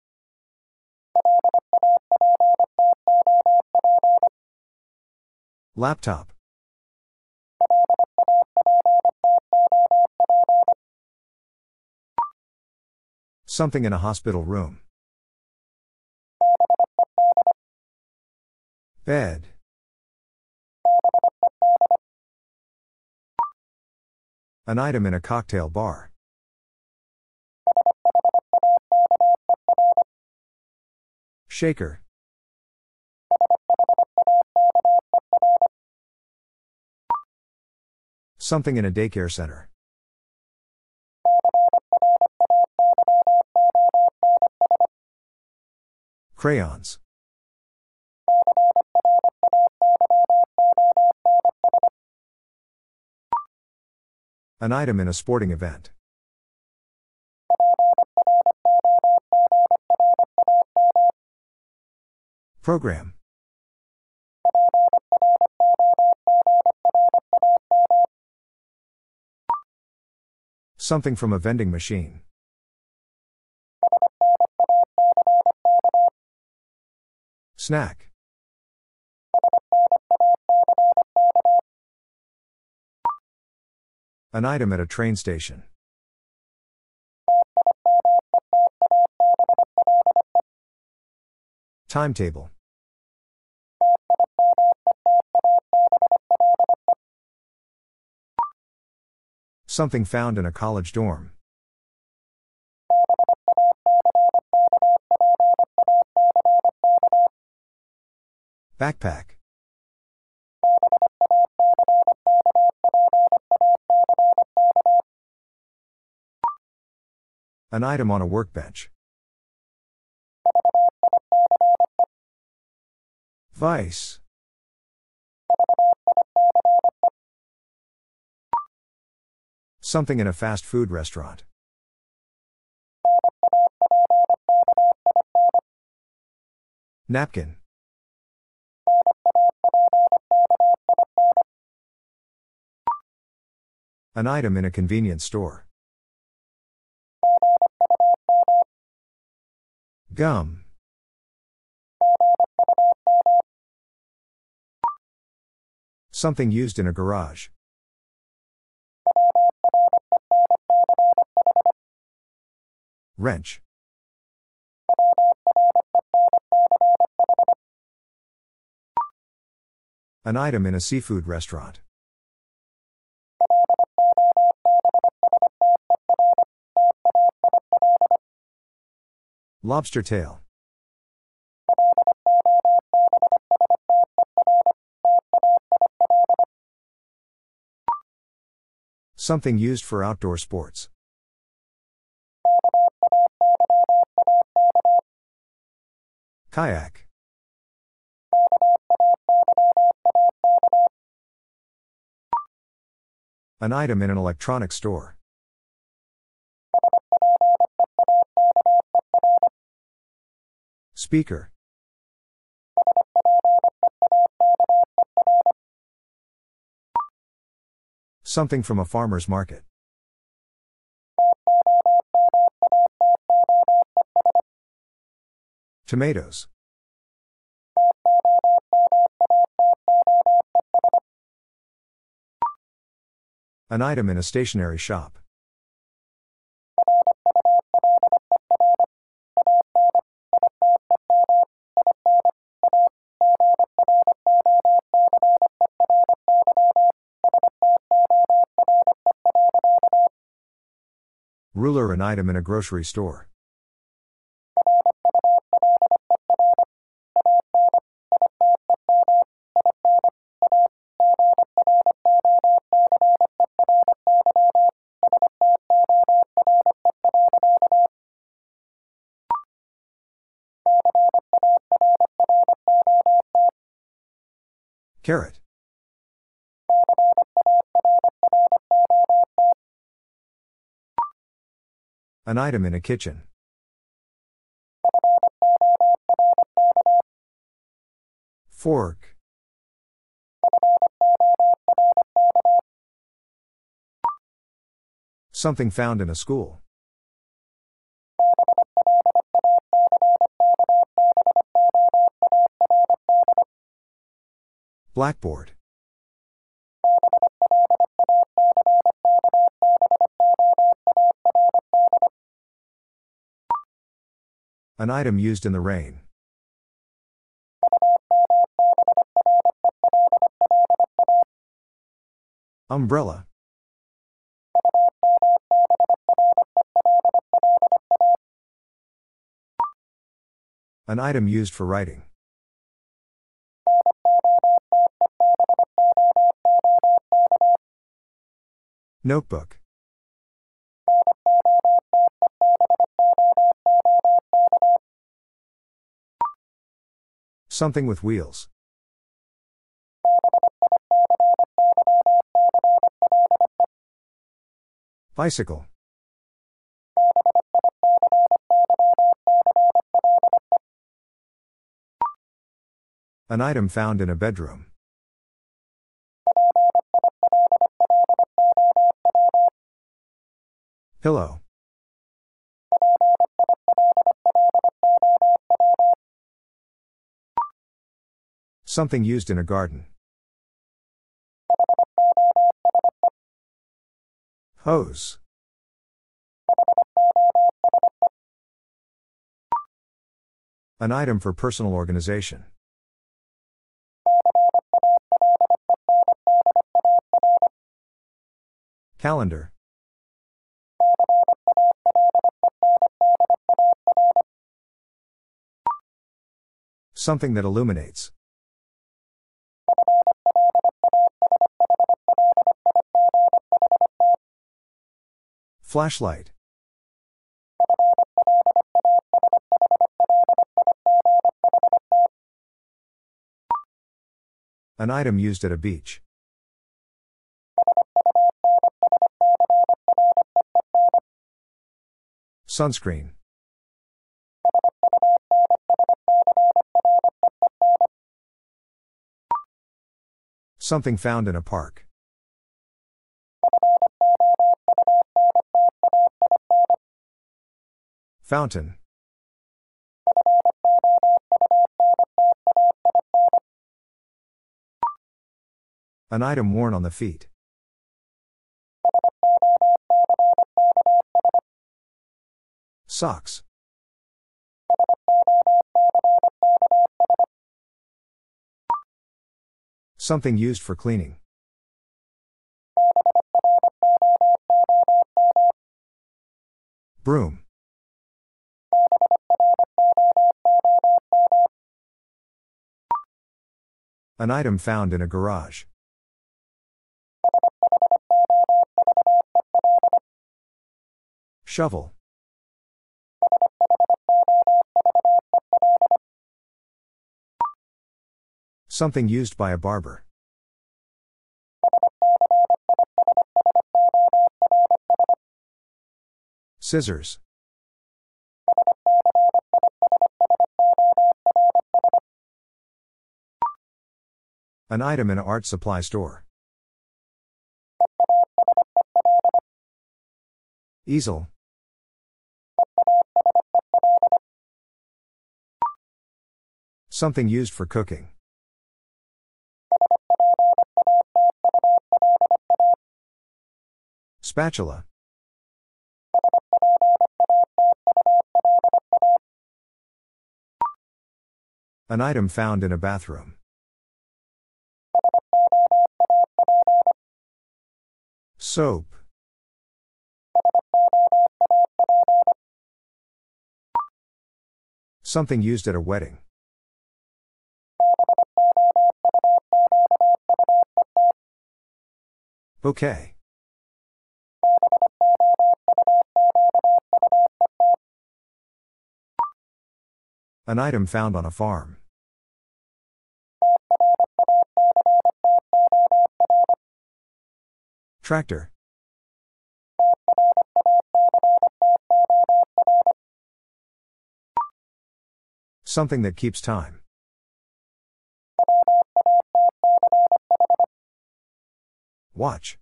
Laptop. Something in a hospital room. Bed. An item in a cocktail bar. Shaker. Something in a daycare center. Crayons. An item in a sporting event. Program. Something from a vending machine. Snack. An item at a train station. Timetable. Something found in a college dorm. Backpack. An item on a workbench. Vice. Something in a fast food restaurant. Napkin. An item in a convenience store. Gum. Something used in a garage. Wrench. An item in a seafood restaurant. Lobster tail. Something used for outdoor sports. Kayak. An item in an electronics store. Speaker. Something from a farmer's market. Tomatoes. An item in a stationery shop. Ruler. An item in a grocery store. Carrot. An item in a kitchen. Fork. Something found in a school. Blackboard. An item used in the rain. Umbrella. An item used for writing. Notebook. Something with wheels. Bicycle. An item found in a bedroom. Pillow. Something used in a garden. Hose. An item for personal organization. Calendar. Something that illuminates. Flashlight. An item used at a beach. Sunscreen. Something found in a park. Fountain. An item worn on the feet. Socks. Something used for cleaning. Broom. An item found in a garage. Shovel. Something used by a barber. Scissors. An item in an art supply store. Easel. Something used for cooking. Spatula. An item found in a bathroom. Soap. Something used at a wedding. Bouquet. An item found on a farm. Tractor. Something that keeps time. Watch.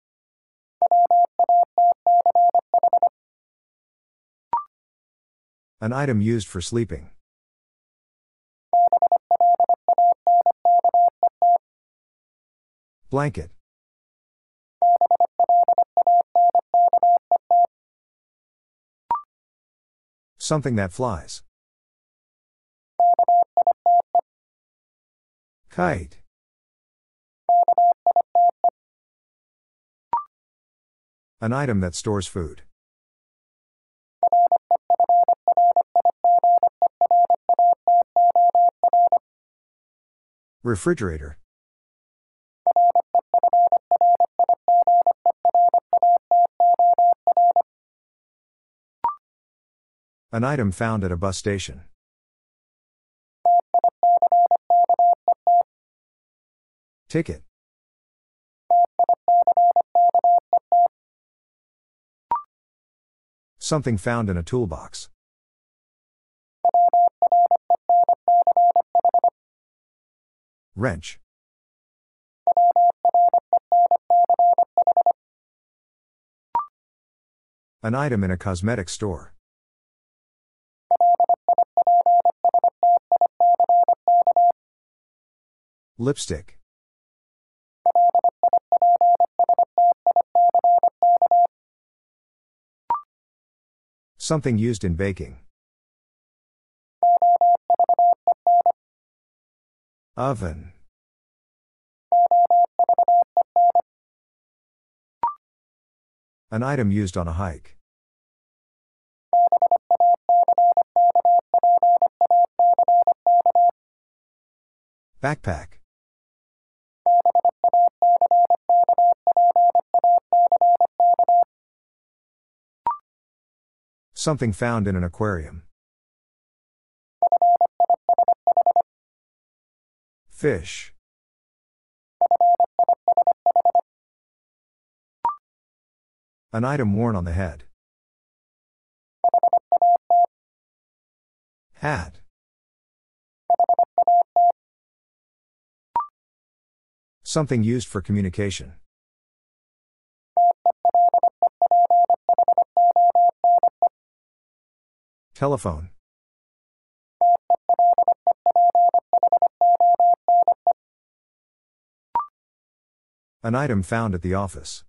An item used for sleeping. Blanket. Something that flies. Kite. An item that stores food. Refrigerator. An item found at a bus station. Ticket. Something found in a toolbox. Wrench. An item in a cosmetic store. Lipstick. Something used in baking. Oven. An item used on a hike. Backpack. Something found in an aquarium. Fish. An item worn on the head. Hat. Something used for communication. Telephone. An item found at the office.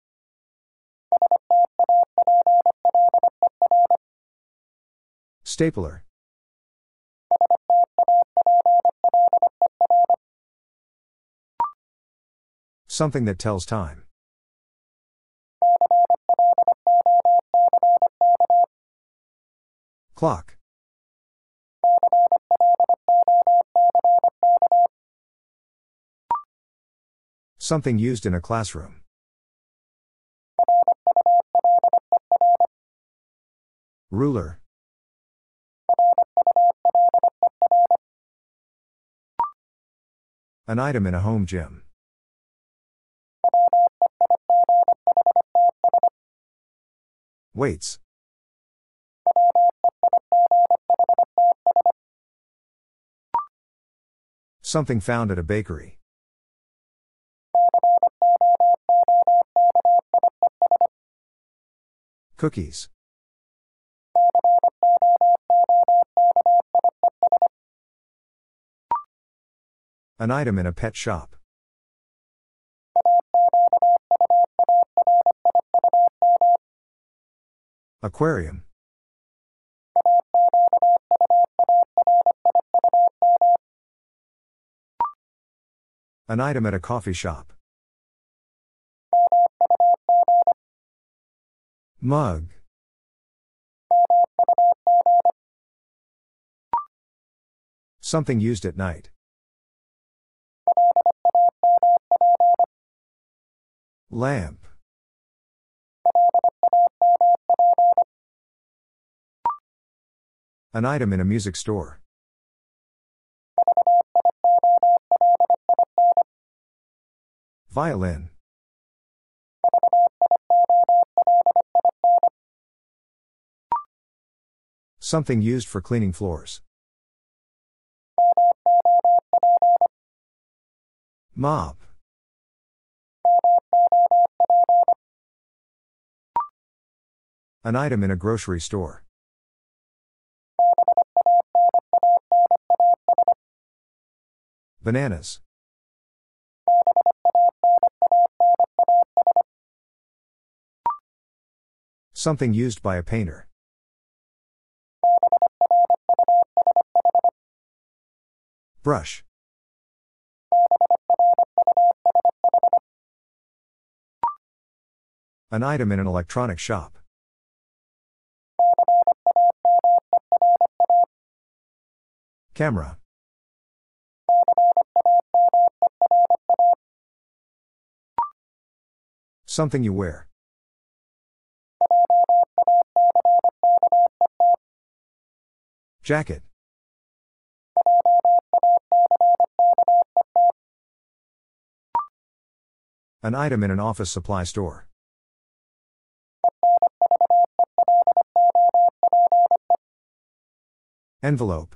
Stapler. Something that tells time. Clock. Something used in a classroom. Ruler. An item in a home gym. Weights. Something found at a bakery. Cookies. An item in a pet shop. Aquarium. An item at a coffee shop. Mug. Something used at night. Lamp. An item in a music store. Violin. Something used for cleaning floors. Mop. An item in a grocery store. Bananas. Something used by a painter. Brush. An item in an electronic shop. Camera. Something you wear. Jacket. An item in an office supply store. Envelope.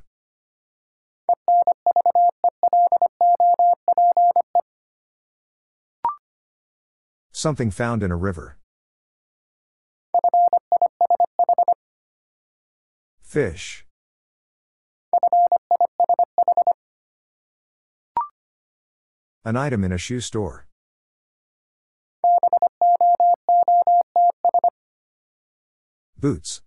Something found in a river. Fish. An item in a shoe store. Boots.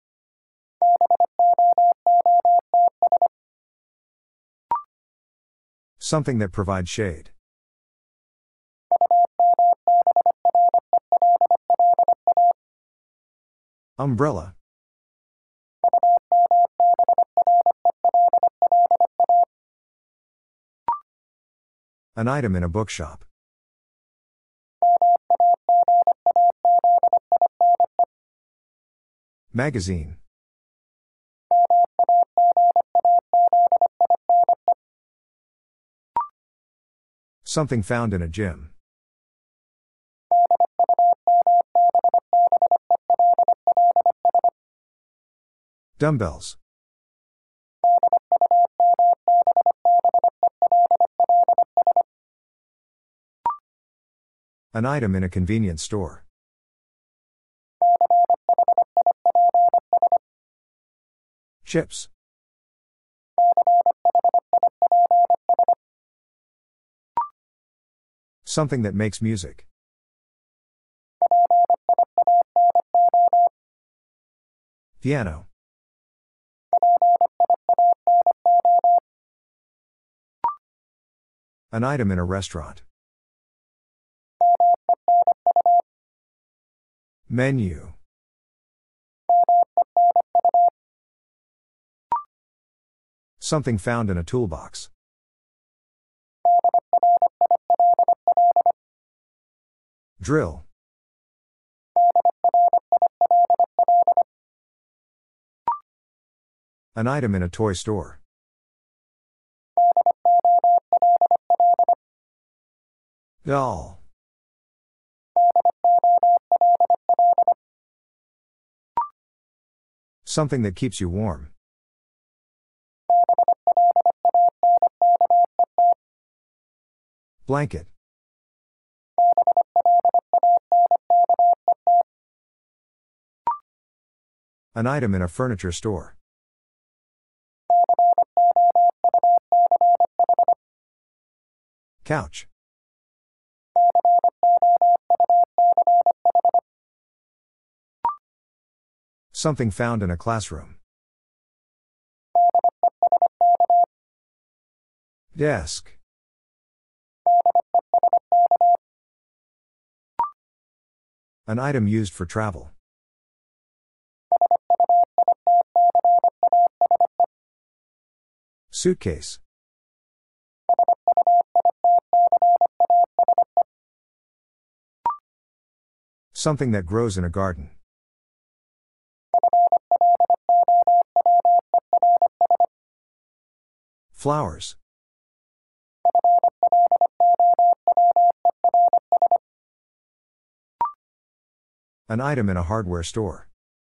Something that provides shade. Umbrella. An item in a bookshop. Magazine. Something found in a gym. Dumbbells. An item in a convenience store. Chips. Something that makes music. Piano. An item in a restaurant. Menu. Something found in a toolbox. Drill. An item in a toy store. Doll. Something that keeps you warm. Blanket. An item in a furniture store. Couch. Something found in a classroom. Desk. An item used for travel. Suitcase. Something that grows in a garden. Flowers. An item in a hardware store.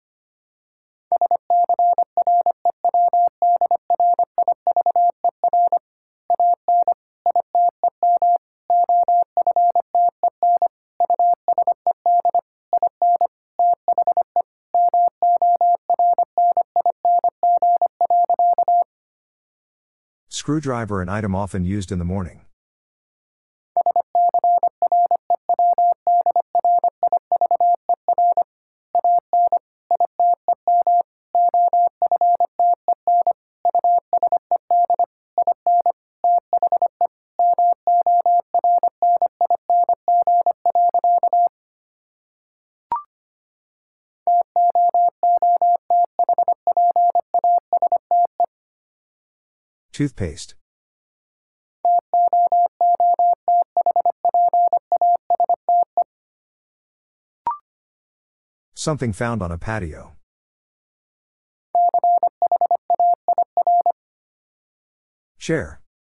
Screwdriver, an item often used in the morning. Toothpaste. Something found on a patio. Chair.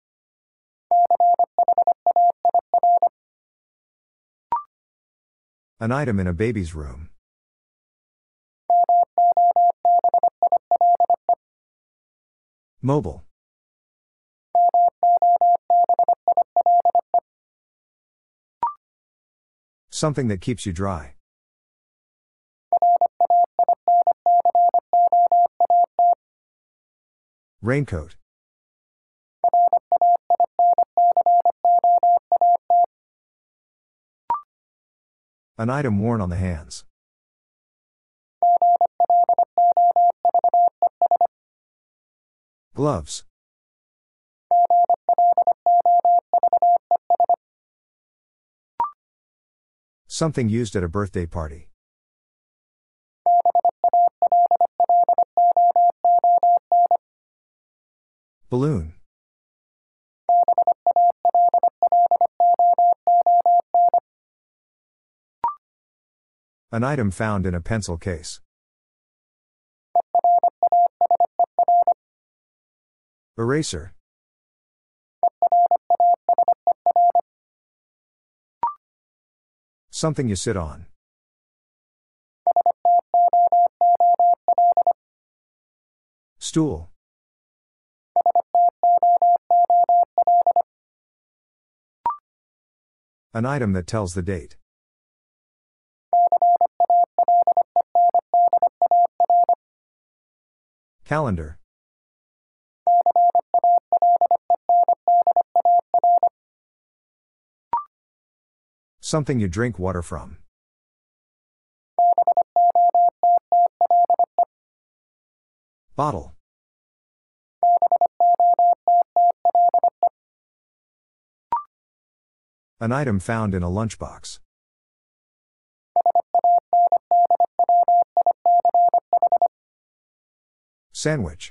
An item in a baby's room. Mobile. Something that keeps you dry. Raincoat. An item worn on the hands. Gloves. Something used at a birthday party. Balloon. An item found in a pencil case. Eraser. Something you sit on. Stool. An item that tells the date. Calendar. Something you drink water from. Bottle. An item found in a lunchbox. Sandwich.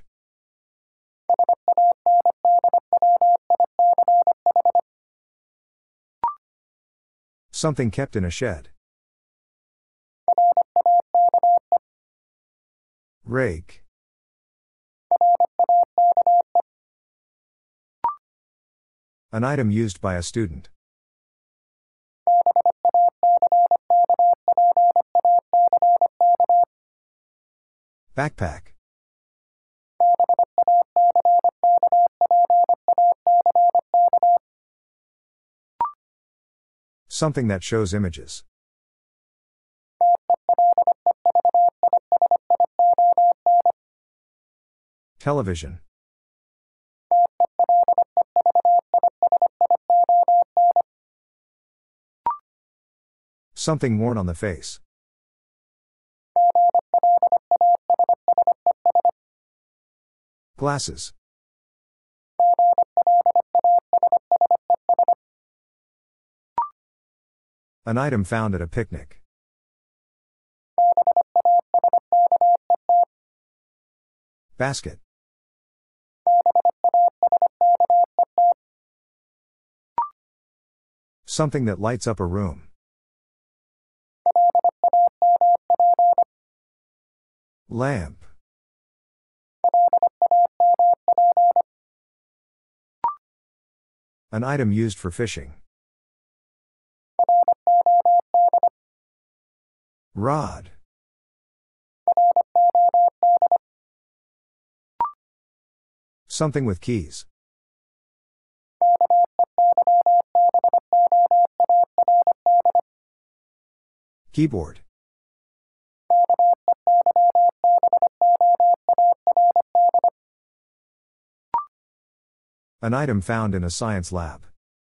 Something kept in a shed. Rake. An item used by a student. Backpack. Something that shows images. Television. Something worn on the face. Glasses. An item found at a picnic. Basket. Something that lights up a room. Lamp. An item used for fishing. Rod. Something with keys. Keyboard. An item found in a science lab.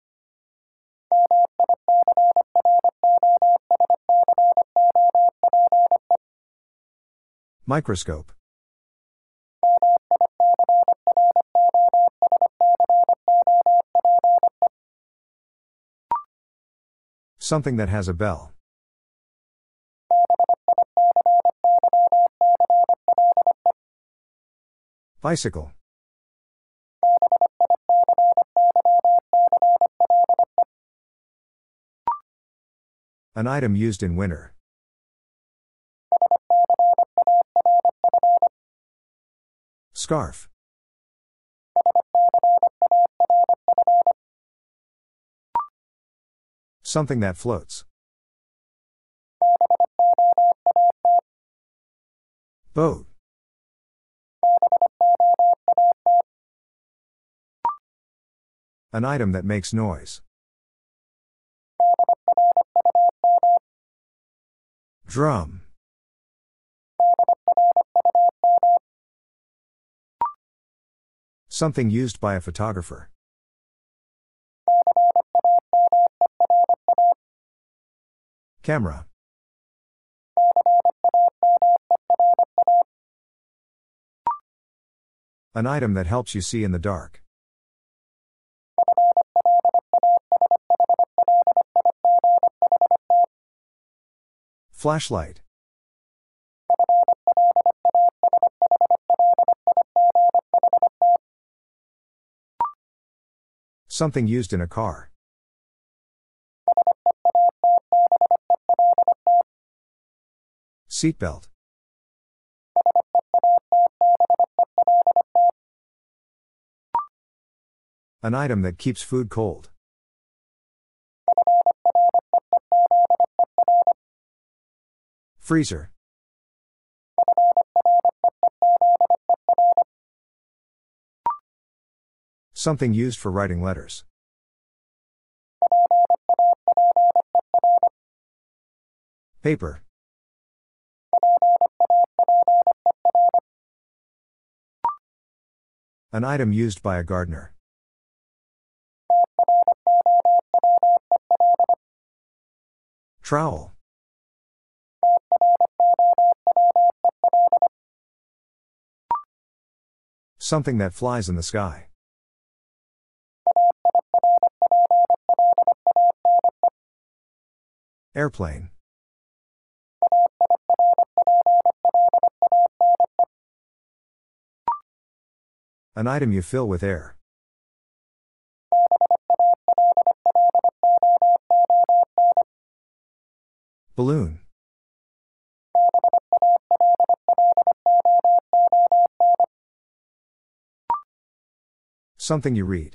Microscope. Something that has a bell. Bicycle. An item used in winter. Scarf. Something that floats. Boat. An item that makes noise. Drum. Something used by a photographer. Camera. An item that helps you see in the dark. Flashlight. Something used in a car. Seatbelt. An item that keeps food cold. Freezer. Something used for writing letters. Paper. An item used by a gardener. Trowel. Something that flies in the sky. Airplane. An item you fill with air. Balloon. Something you read.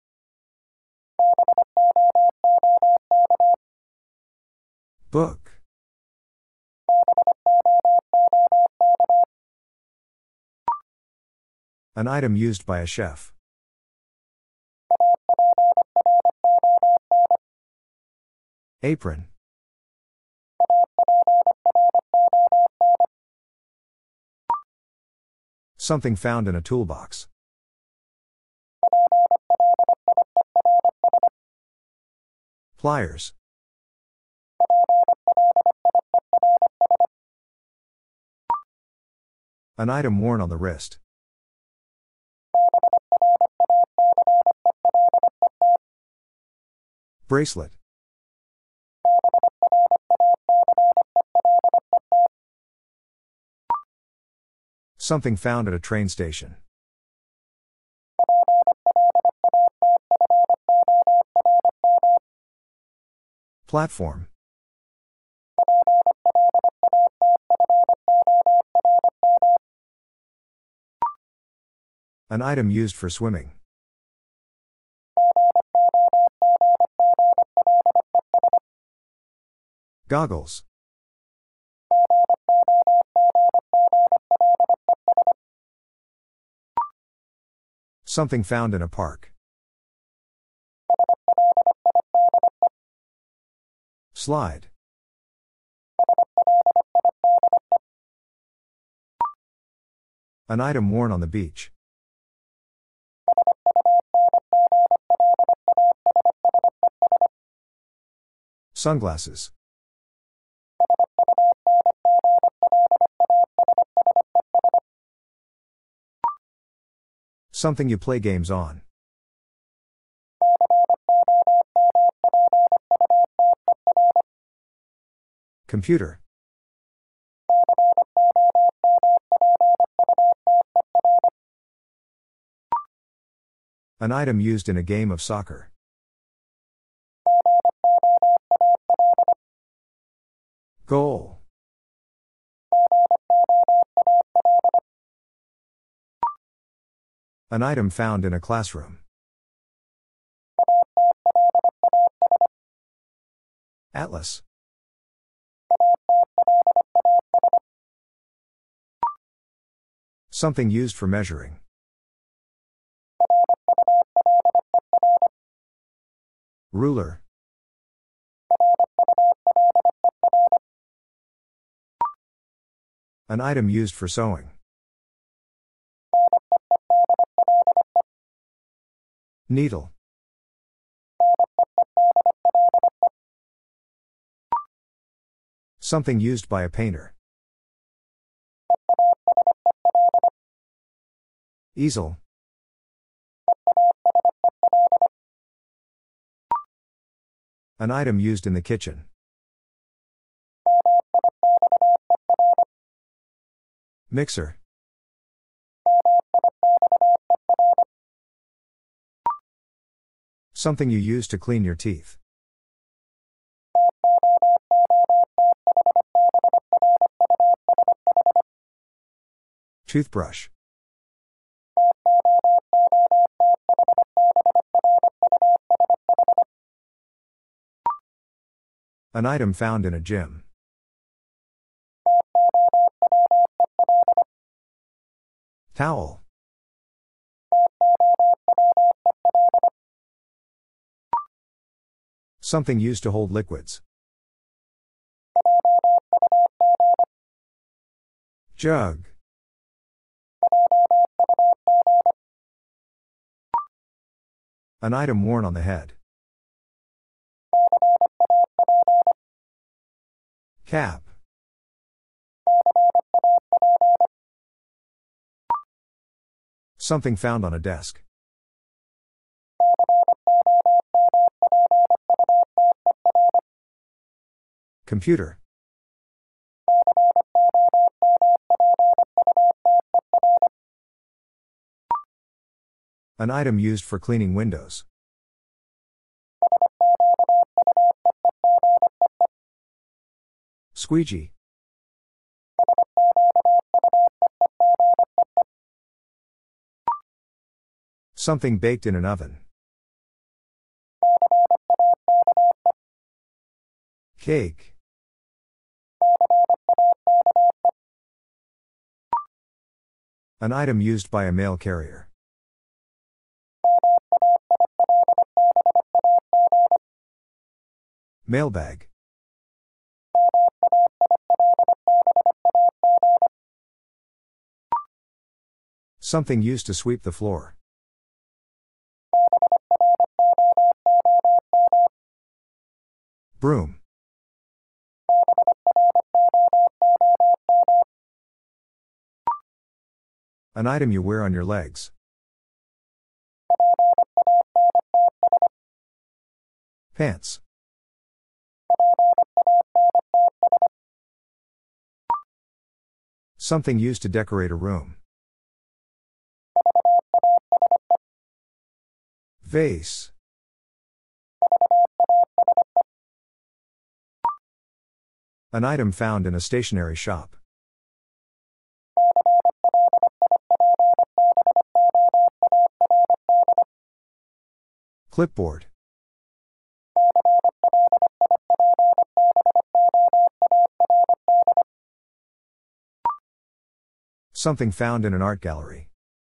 Book. An item used by a chef. Apron. Something found in a toolbox. Pliers. An item worn on the wrist. Bracelet. Something found at a train station. Platform. An item used for swimming. Goggles. Something found in a park. Slide. An item worn on the beach. Sunglasses. Something you play games on. Computer. An item used in a game of soccer. Goal. An item found in a classroom. Atlas. Something used for measuring. Ruler. An item used for sewing. Needle. Something used by a painter. Easel. An item used in the kitchen. Mixer. Something you use to clean your teeth. Toothbrush. An item found in a gym. Towel. Something used to hold liquids. Jug. An item worn on the head. Cap. Something found on a desk. Computer. An item used for cleaning windows. Squeegee. Something baked in an oven. Cake. An item used by a mail carrier. Mailbag. Something used to sweep the floor. Broom. An item you wear on your legs. Pants. Something used to decorate a room. Vase. An item found in a stationery shop. Clipboard. Something found in an art gallery.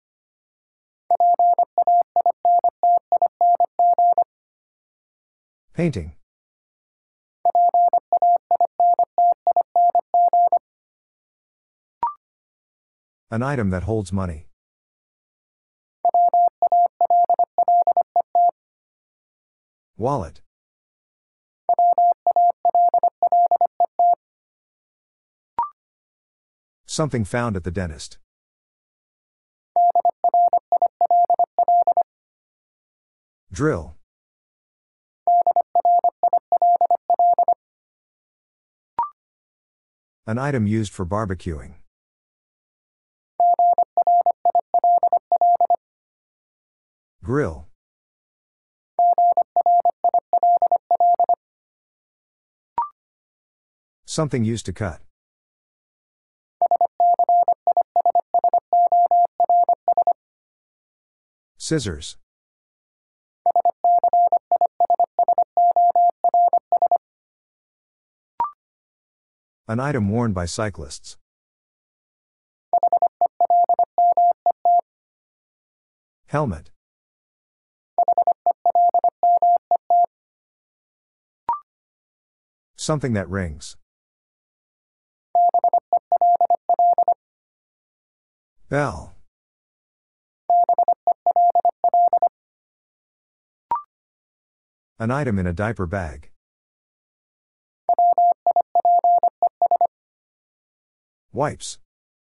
Painting. An item that holds money. Wallet. Something found at the dentist. Drill. An item used for barbecuing. Grill. Something used to cut. Scissors. An item worn by cyclists. Helmet. Something that rings. Bell. An item in a diaper bag. Wipes.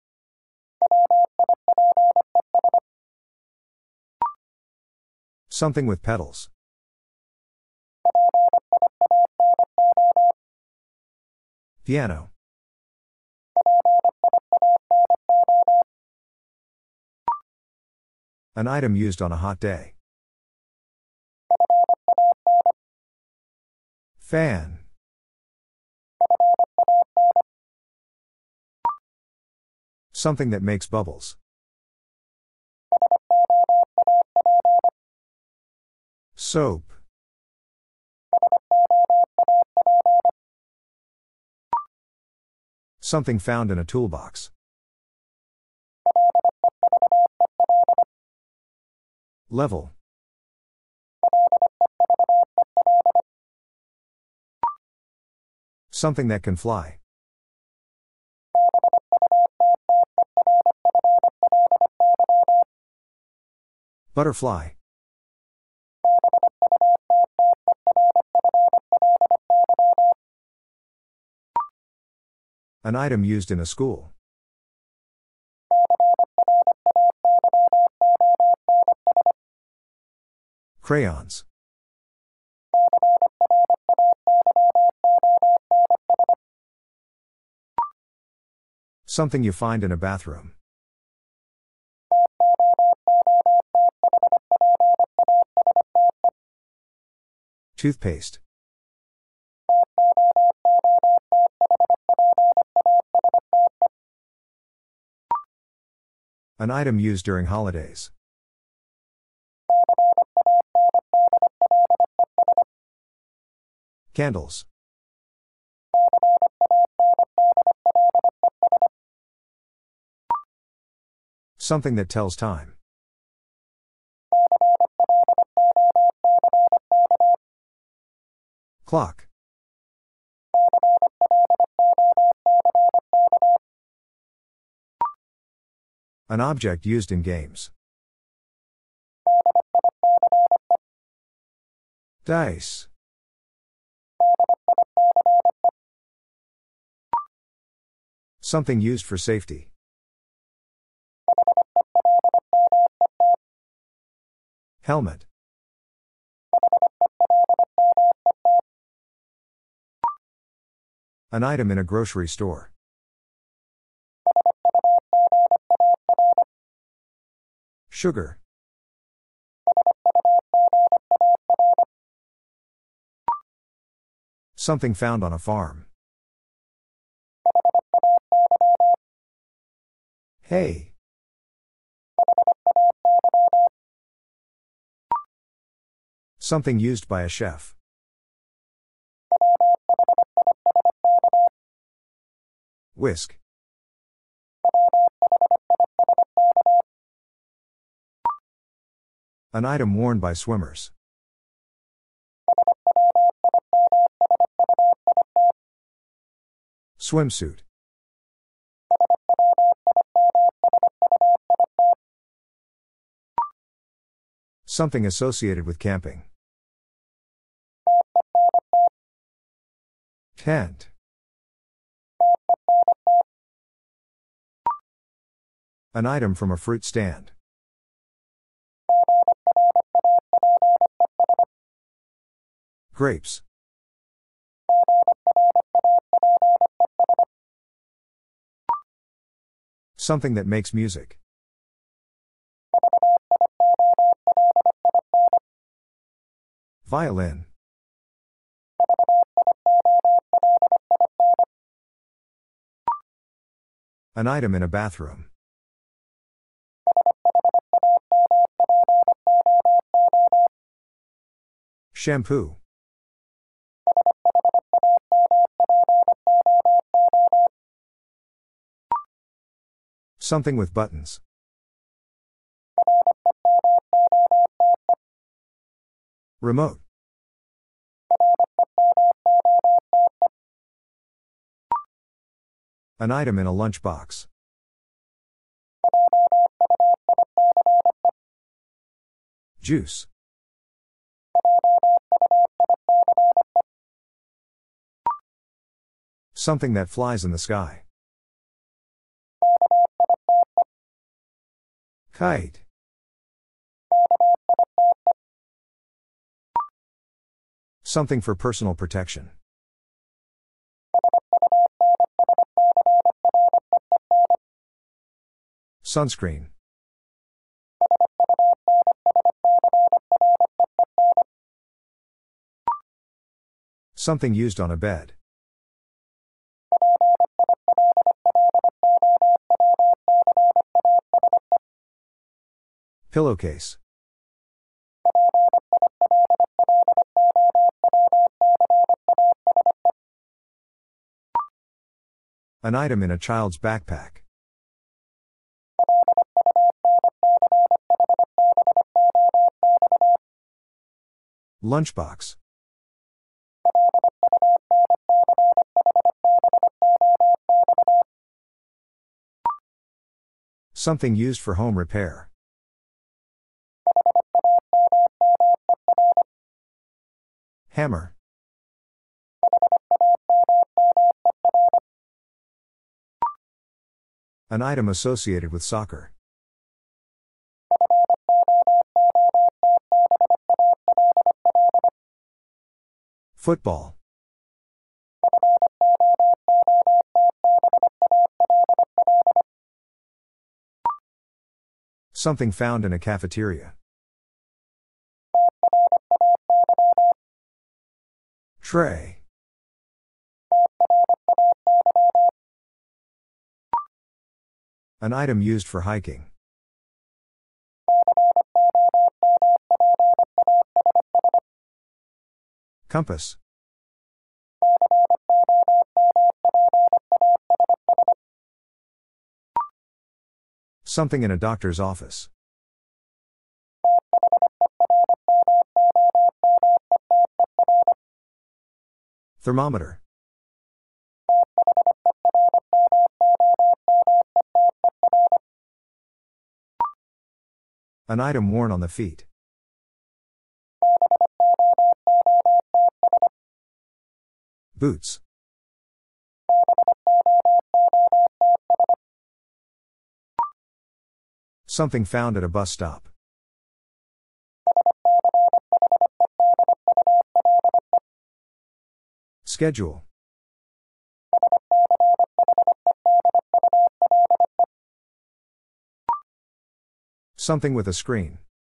Something with pedals. Piano. An item used on a hot day. Fan. Something that makes bubbles. Soap. Something found in a toolbox. Level. Something that can fly. Butterfly. An item used in a school. Crayons. Something you find in a bathroom. Toothpaste. An item used during holidays. Candles. Something that tells time. Clock. An object used in games. Dice. Something used for safety. Helmet. An item in a grocery store. Sugar. Something found on a farm. Hay. Something used by a chef. Whisk. An item worn by swimmers. Swimsuit. Something associated with camping. Tent. An item from a fruit stand. Grapes. Something that makes music. Violin. An item in a bathroom. Shampoo. Something with buttons. Remote. An item in a lunchbox. Juice. Something that flies in the sky. Kite. Something for personal protection. Sunscreen. Something used on a bed. Pillowcase. An item in a child's backpack. Lunchbox. Something used for home repair. Hammer. An item associated with soccer. Football. Something found in a cafeteria. Tray. An item used for hiking. Compass. Something in a doctor's office. Thermometer. An item worn on the feet. Boots. Something found at a bus stop. Schedule. Something with a screen.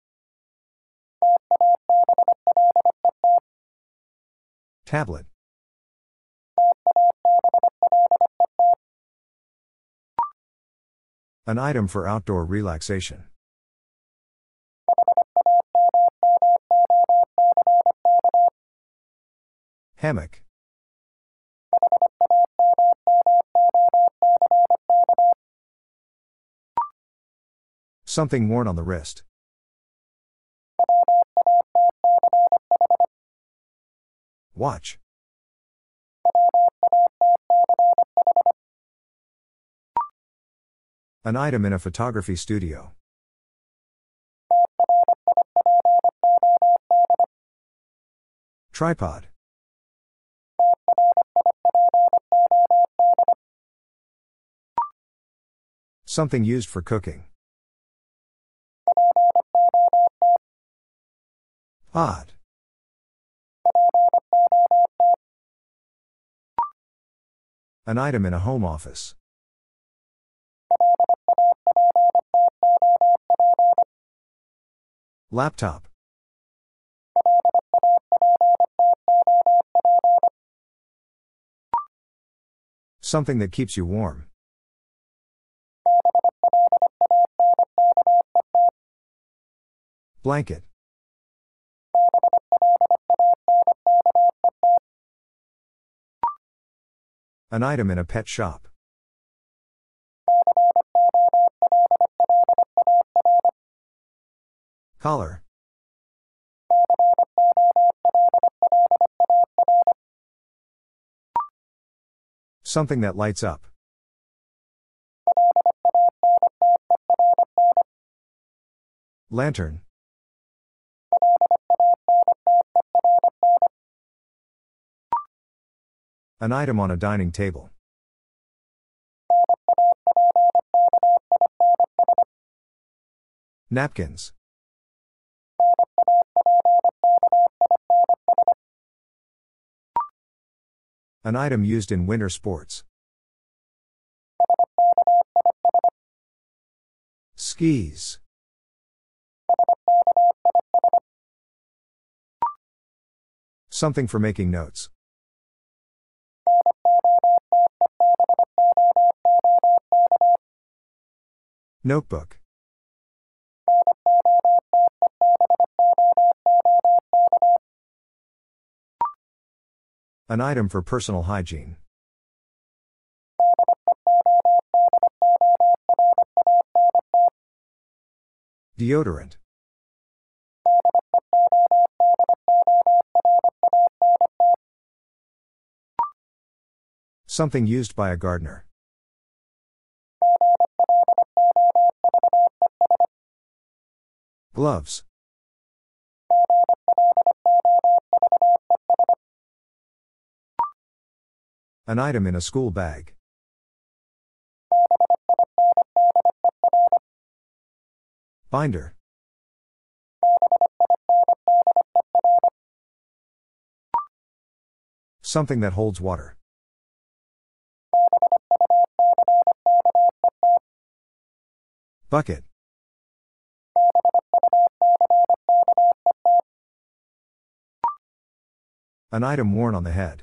Tablet. An item for outdoor relaxation. Hammock. Something worn on the wrist. Watch. An item in a photography studio. Tripod. Something used for cooking. Odd. An item in a home office. Laptop. Something that keeps you warm. Blanket. An item in a pet shop. Collar. Something that lights up. Lantern. An item on a dining table. Napkins. An item used in winter sports. Skis. Something for making notes. Notebook. An item for personal hygiene. Deodorant. Something used by a gardener. Gloves. An item in a school bag. Binder. Something that holds water. Bucket. An item worn on the head.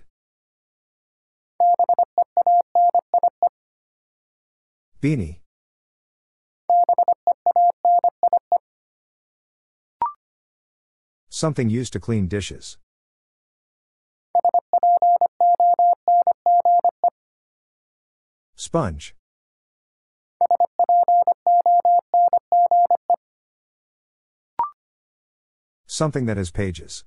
Beanie. Something used to clean dishes. Sponge. Something that has pages.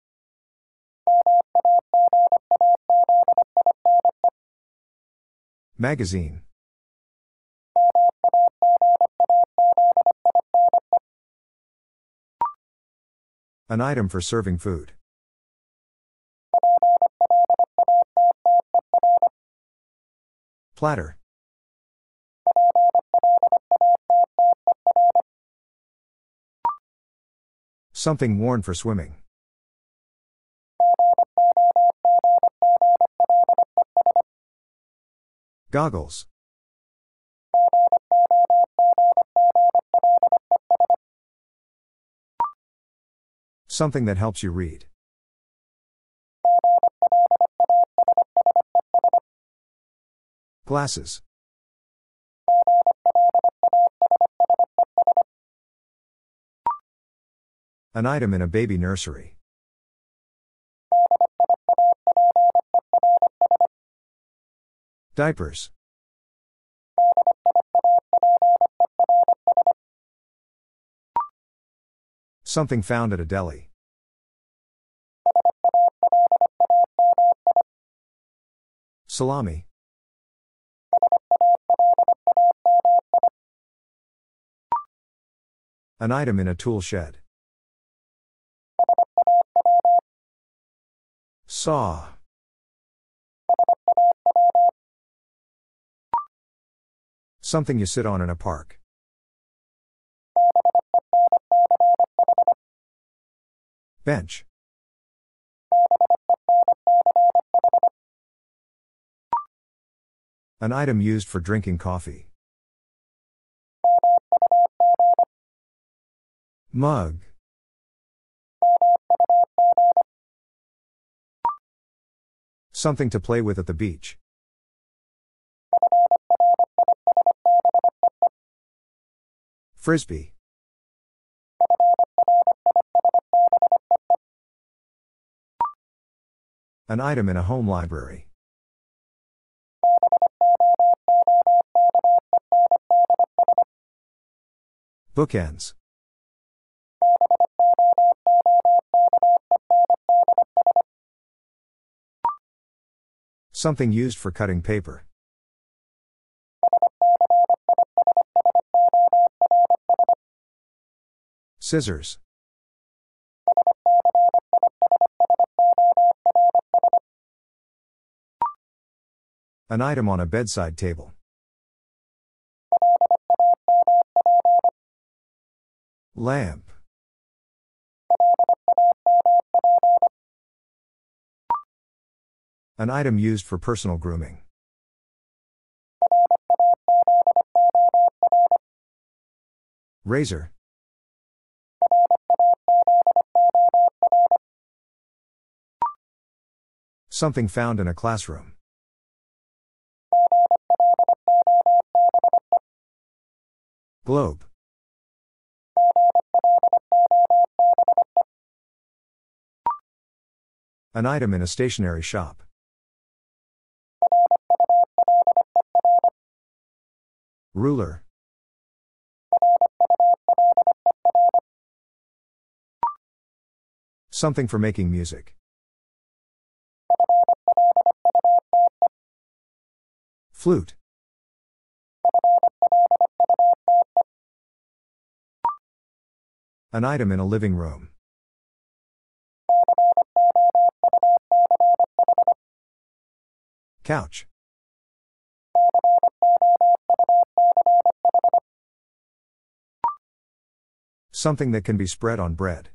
Magazine. An item for serving food. Platter. Something worn for swimming. Goggles. Something that helps you read. Glasses. An item in a baby nursery. Diapers. Something found at a deli. Salami. An item in a tool shed. Saw. Something you sit on in a park. Bench. An item used for drinking coffee. Mug. Something to play with at the beach. Frisbee. An item in a home library. Bookends. Something used for cutting paper. Scissors. An item on a bedside table. Lamp. An item used for personal grooming. Razor. Something found in a classroom. Globe. An item in a stationery shop. Ruler. Something for making music. Flute. An item in a living room. Couch. Something that can be spread on bread.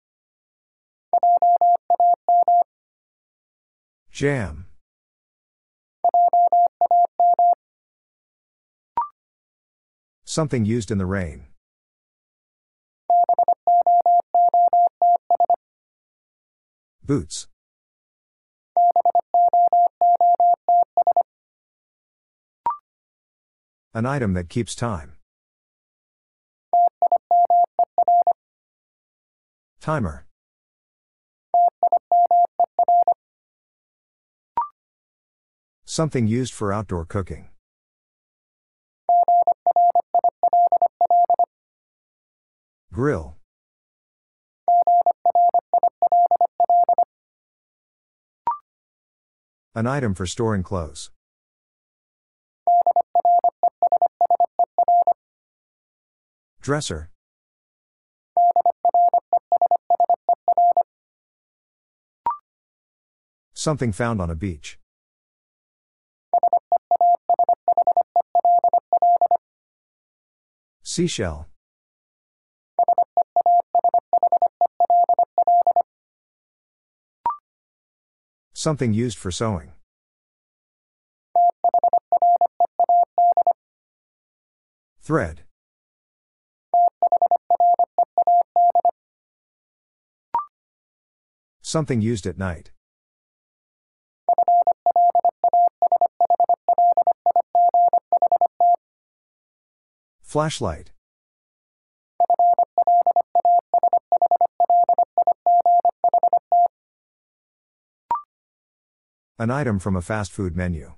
Jam. Something used in the rain. Boots. An item that keeps time. Timer. Something used for outdoor cooking. Grill. An item for storing clothes. Dresser. Something found on a beach. Seashell. Something used for sewing. Thread. Something used at night. Flashlight. An item from a fast food menu.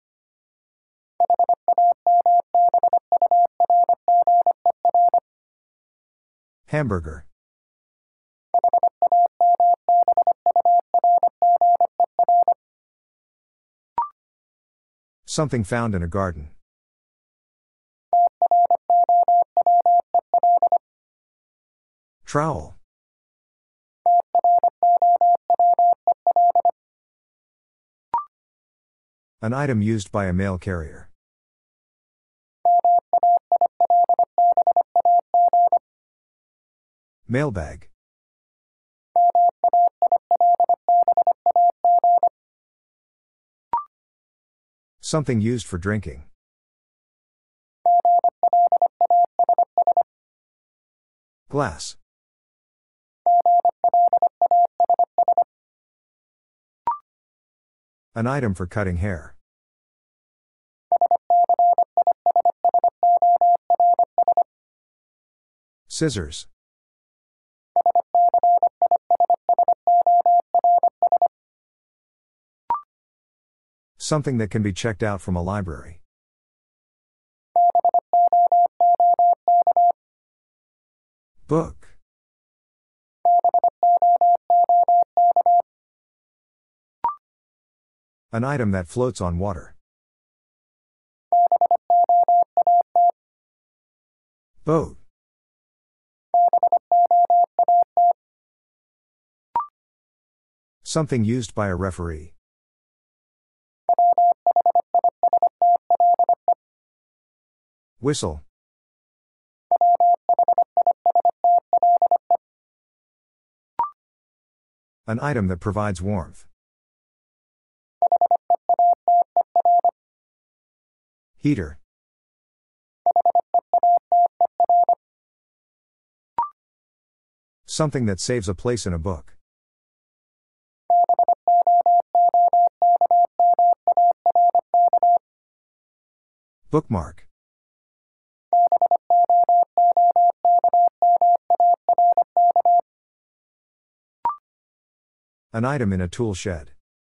Hamburger. Something found in a garden. Trowel. An item used by a mail carrier. Mailbag. Something used for drinking. Glass. An item for cutting hair. Scissors. Something that can be checked out from a library. Book. An item that floats on water. Boat. Something used by a referee. Whistle. An item that provides warmth. Heater. Something that saves a place in a book. Bookmark. An item in a tool shed.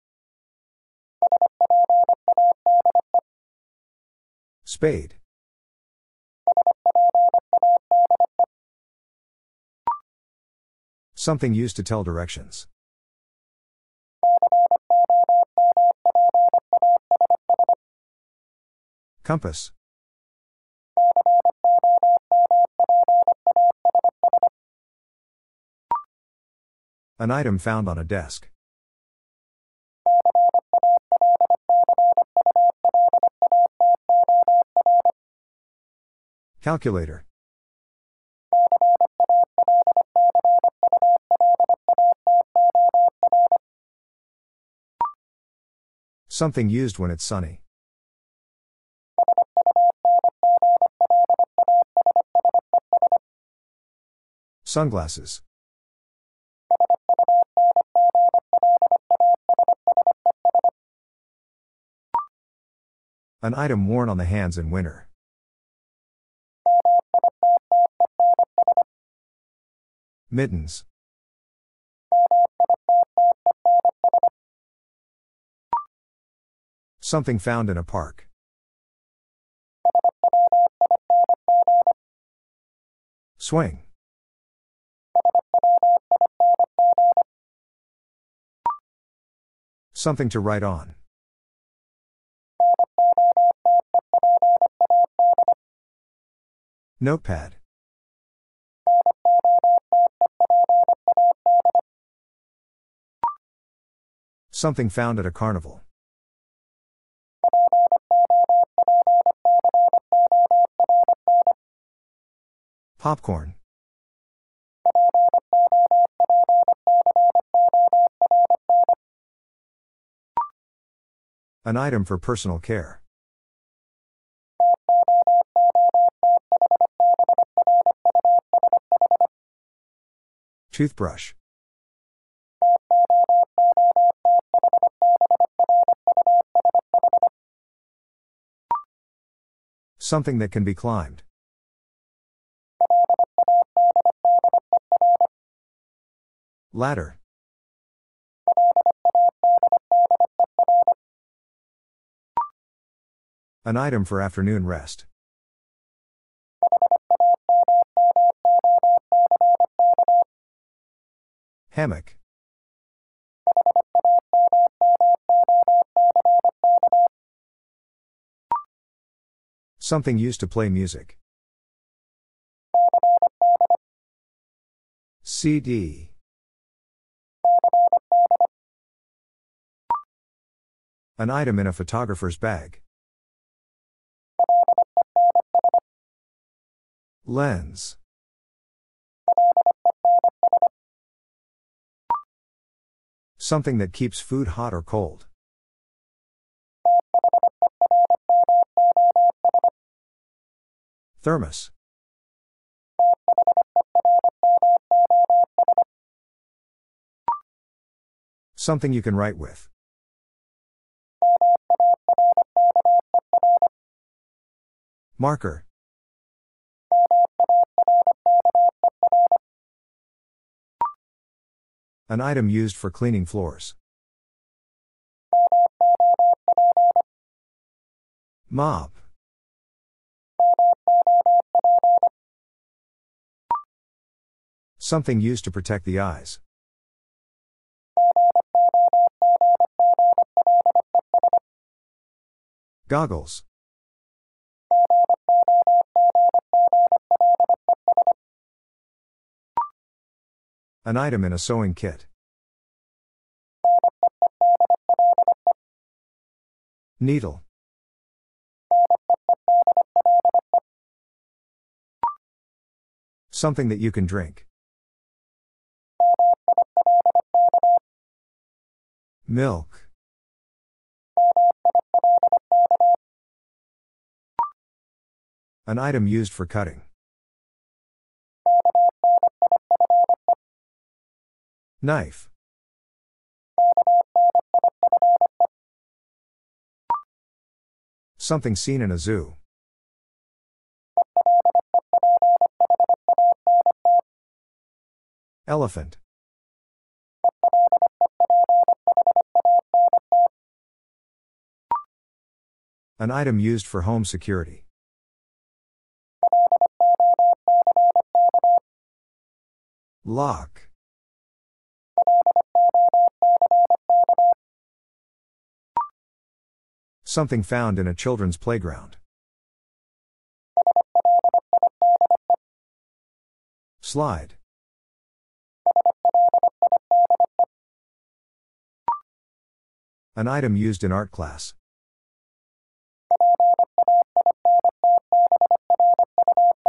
Spade. Something used to tell directions. Compass. An item found on a desk. Calculator. Something used when it's sunny. Sunglasses. An item worn on the hands in winter. Mittens. Something found in a park. Swing. Something to write on. Notepad. Something found at a carnival. Popcorn. An item for personal care. Toothbrush. Something that can be climbed. Ladder. An item for afternoon rest. Hammock. Something used to play music. C D. An item in a photographer's bag. Lens. Something that keeps food hot or cold. Thermos. Something you can write with. Marker. An item used for cleaning floors. Mop. Something used to protect the eyes. Goggles. An item in a sewing kit. Needle. Something that you can drink. Milk. An item used for cutting. Knife. Something seen in a zoo. Elephant. An item used for home security. Lock. Something found in a children's playground. Slide. An item used in art class.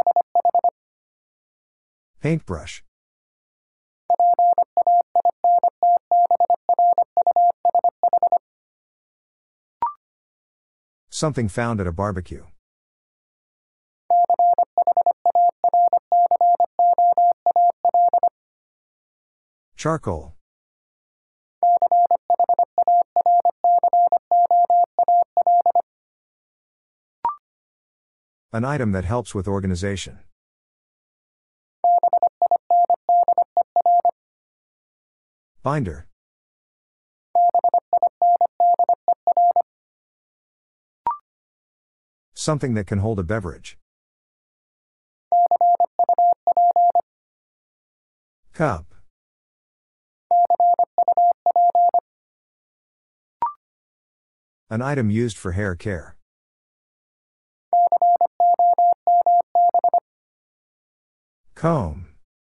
Paintbrush. Something found at a barbecue. Charcoal. An item that helps with organization. Binder. Something that can hold a beverage. Cup. An item used for hair care. Comb.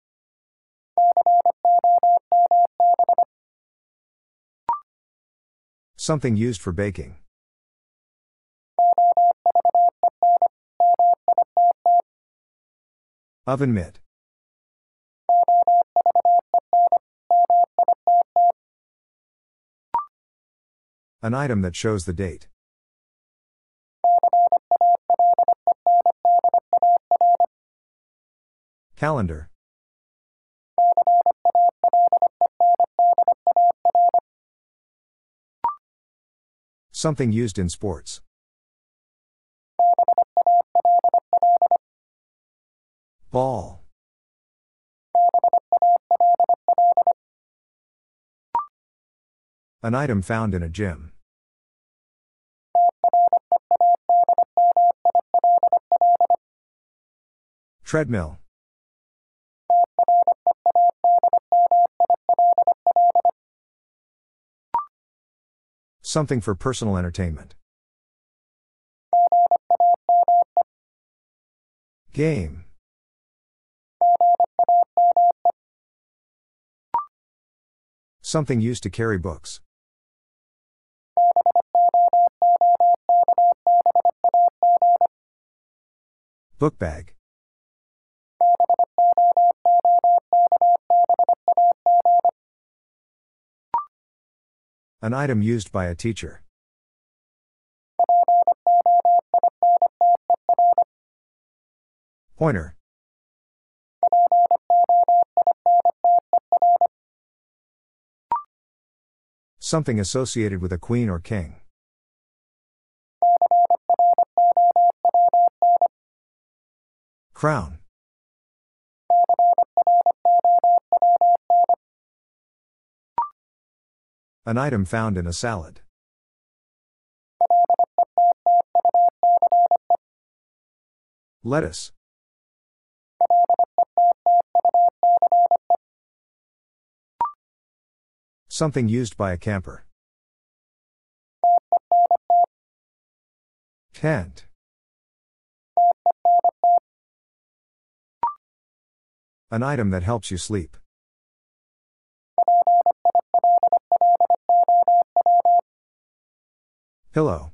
Something used for baking. Oven mitt. An item that shows the date. Calendar. Something used in sports. Ball. An item found in a gym. Treadmill. Something for personal entertainment. Game. Something used to carry books. Book bag. An item used by a teacher. Pointer. Something associated with a queen or king. Crown. An item found in a salad. Lettuce. Something used by a camper. Tent. An item that helps you sleep. Pillow.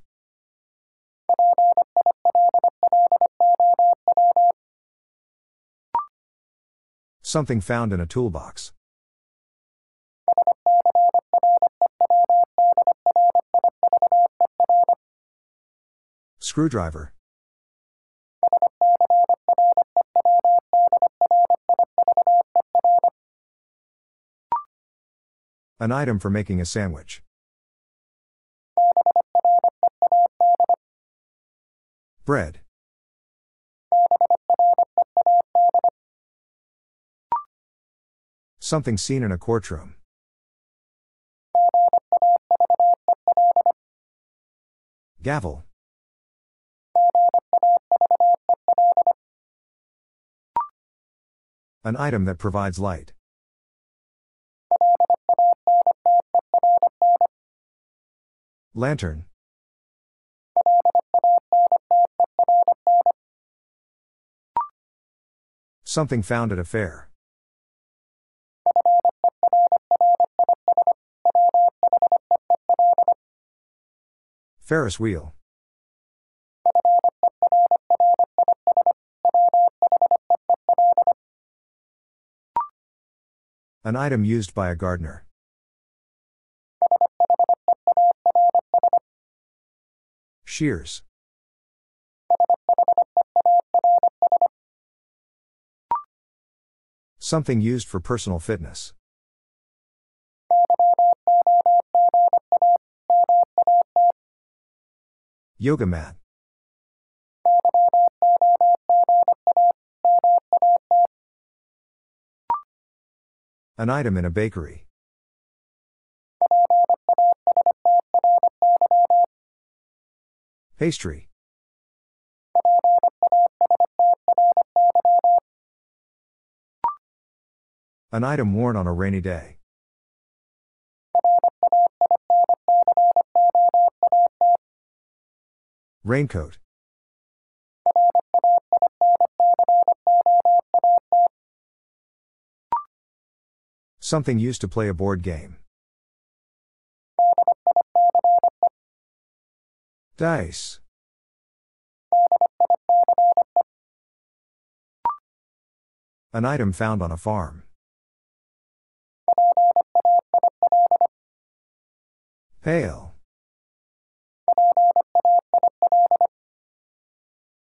Something found in a toolbox. Screwdriver. An item for making a sandwich. Bread. Something seen in a courtroom. Gavel. An item that provides light. Lantern. Something found at a fair. Ferris wheel. An item used by a gardener. Shears. Something used for personal fitness. Yoga mat. An item in a bakery. Pastry. An item worn on a rainy day. Raincoat. Something used to play a board game. Dice. An item found on a farm. Pail.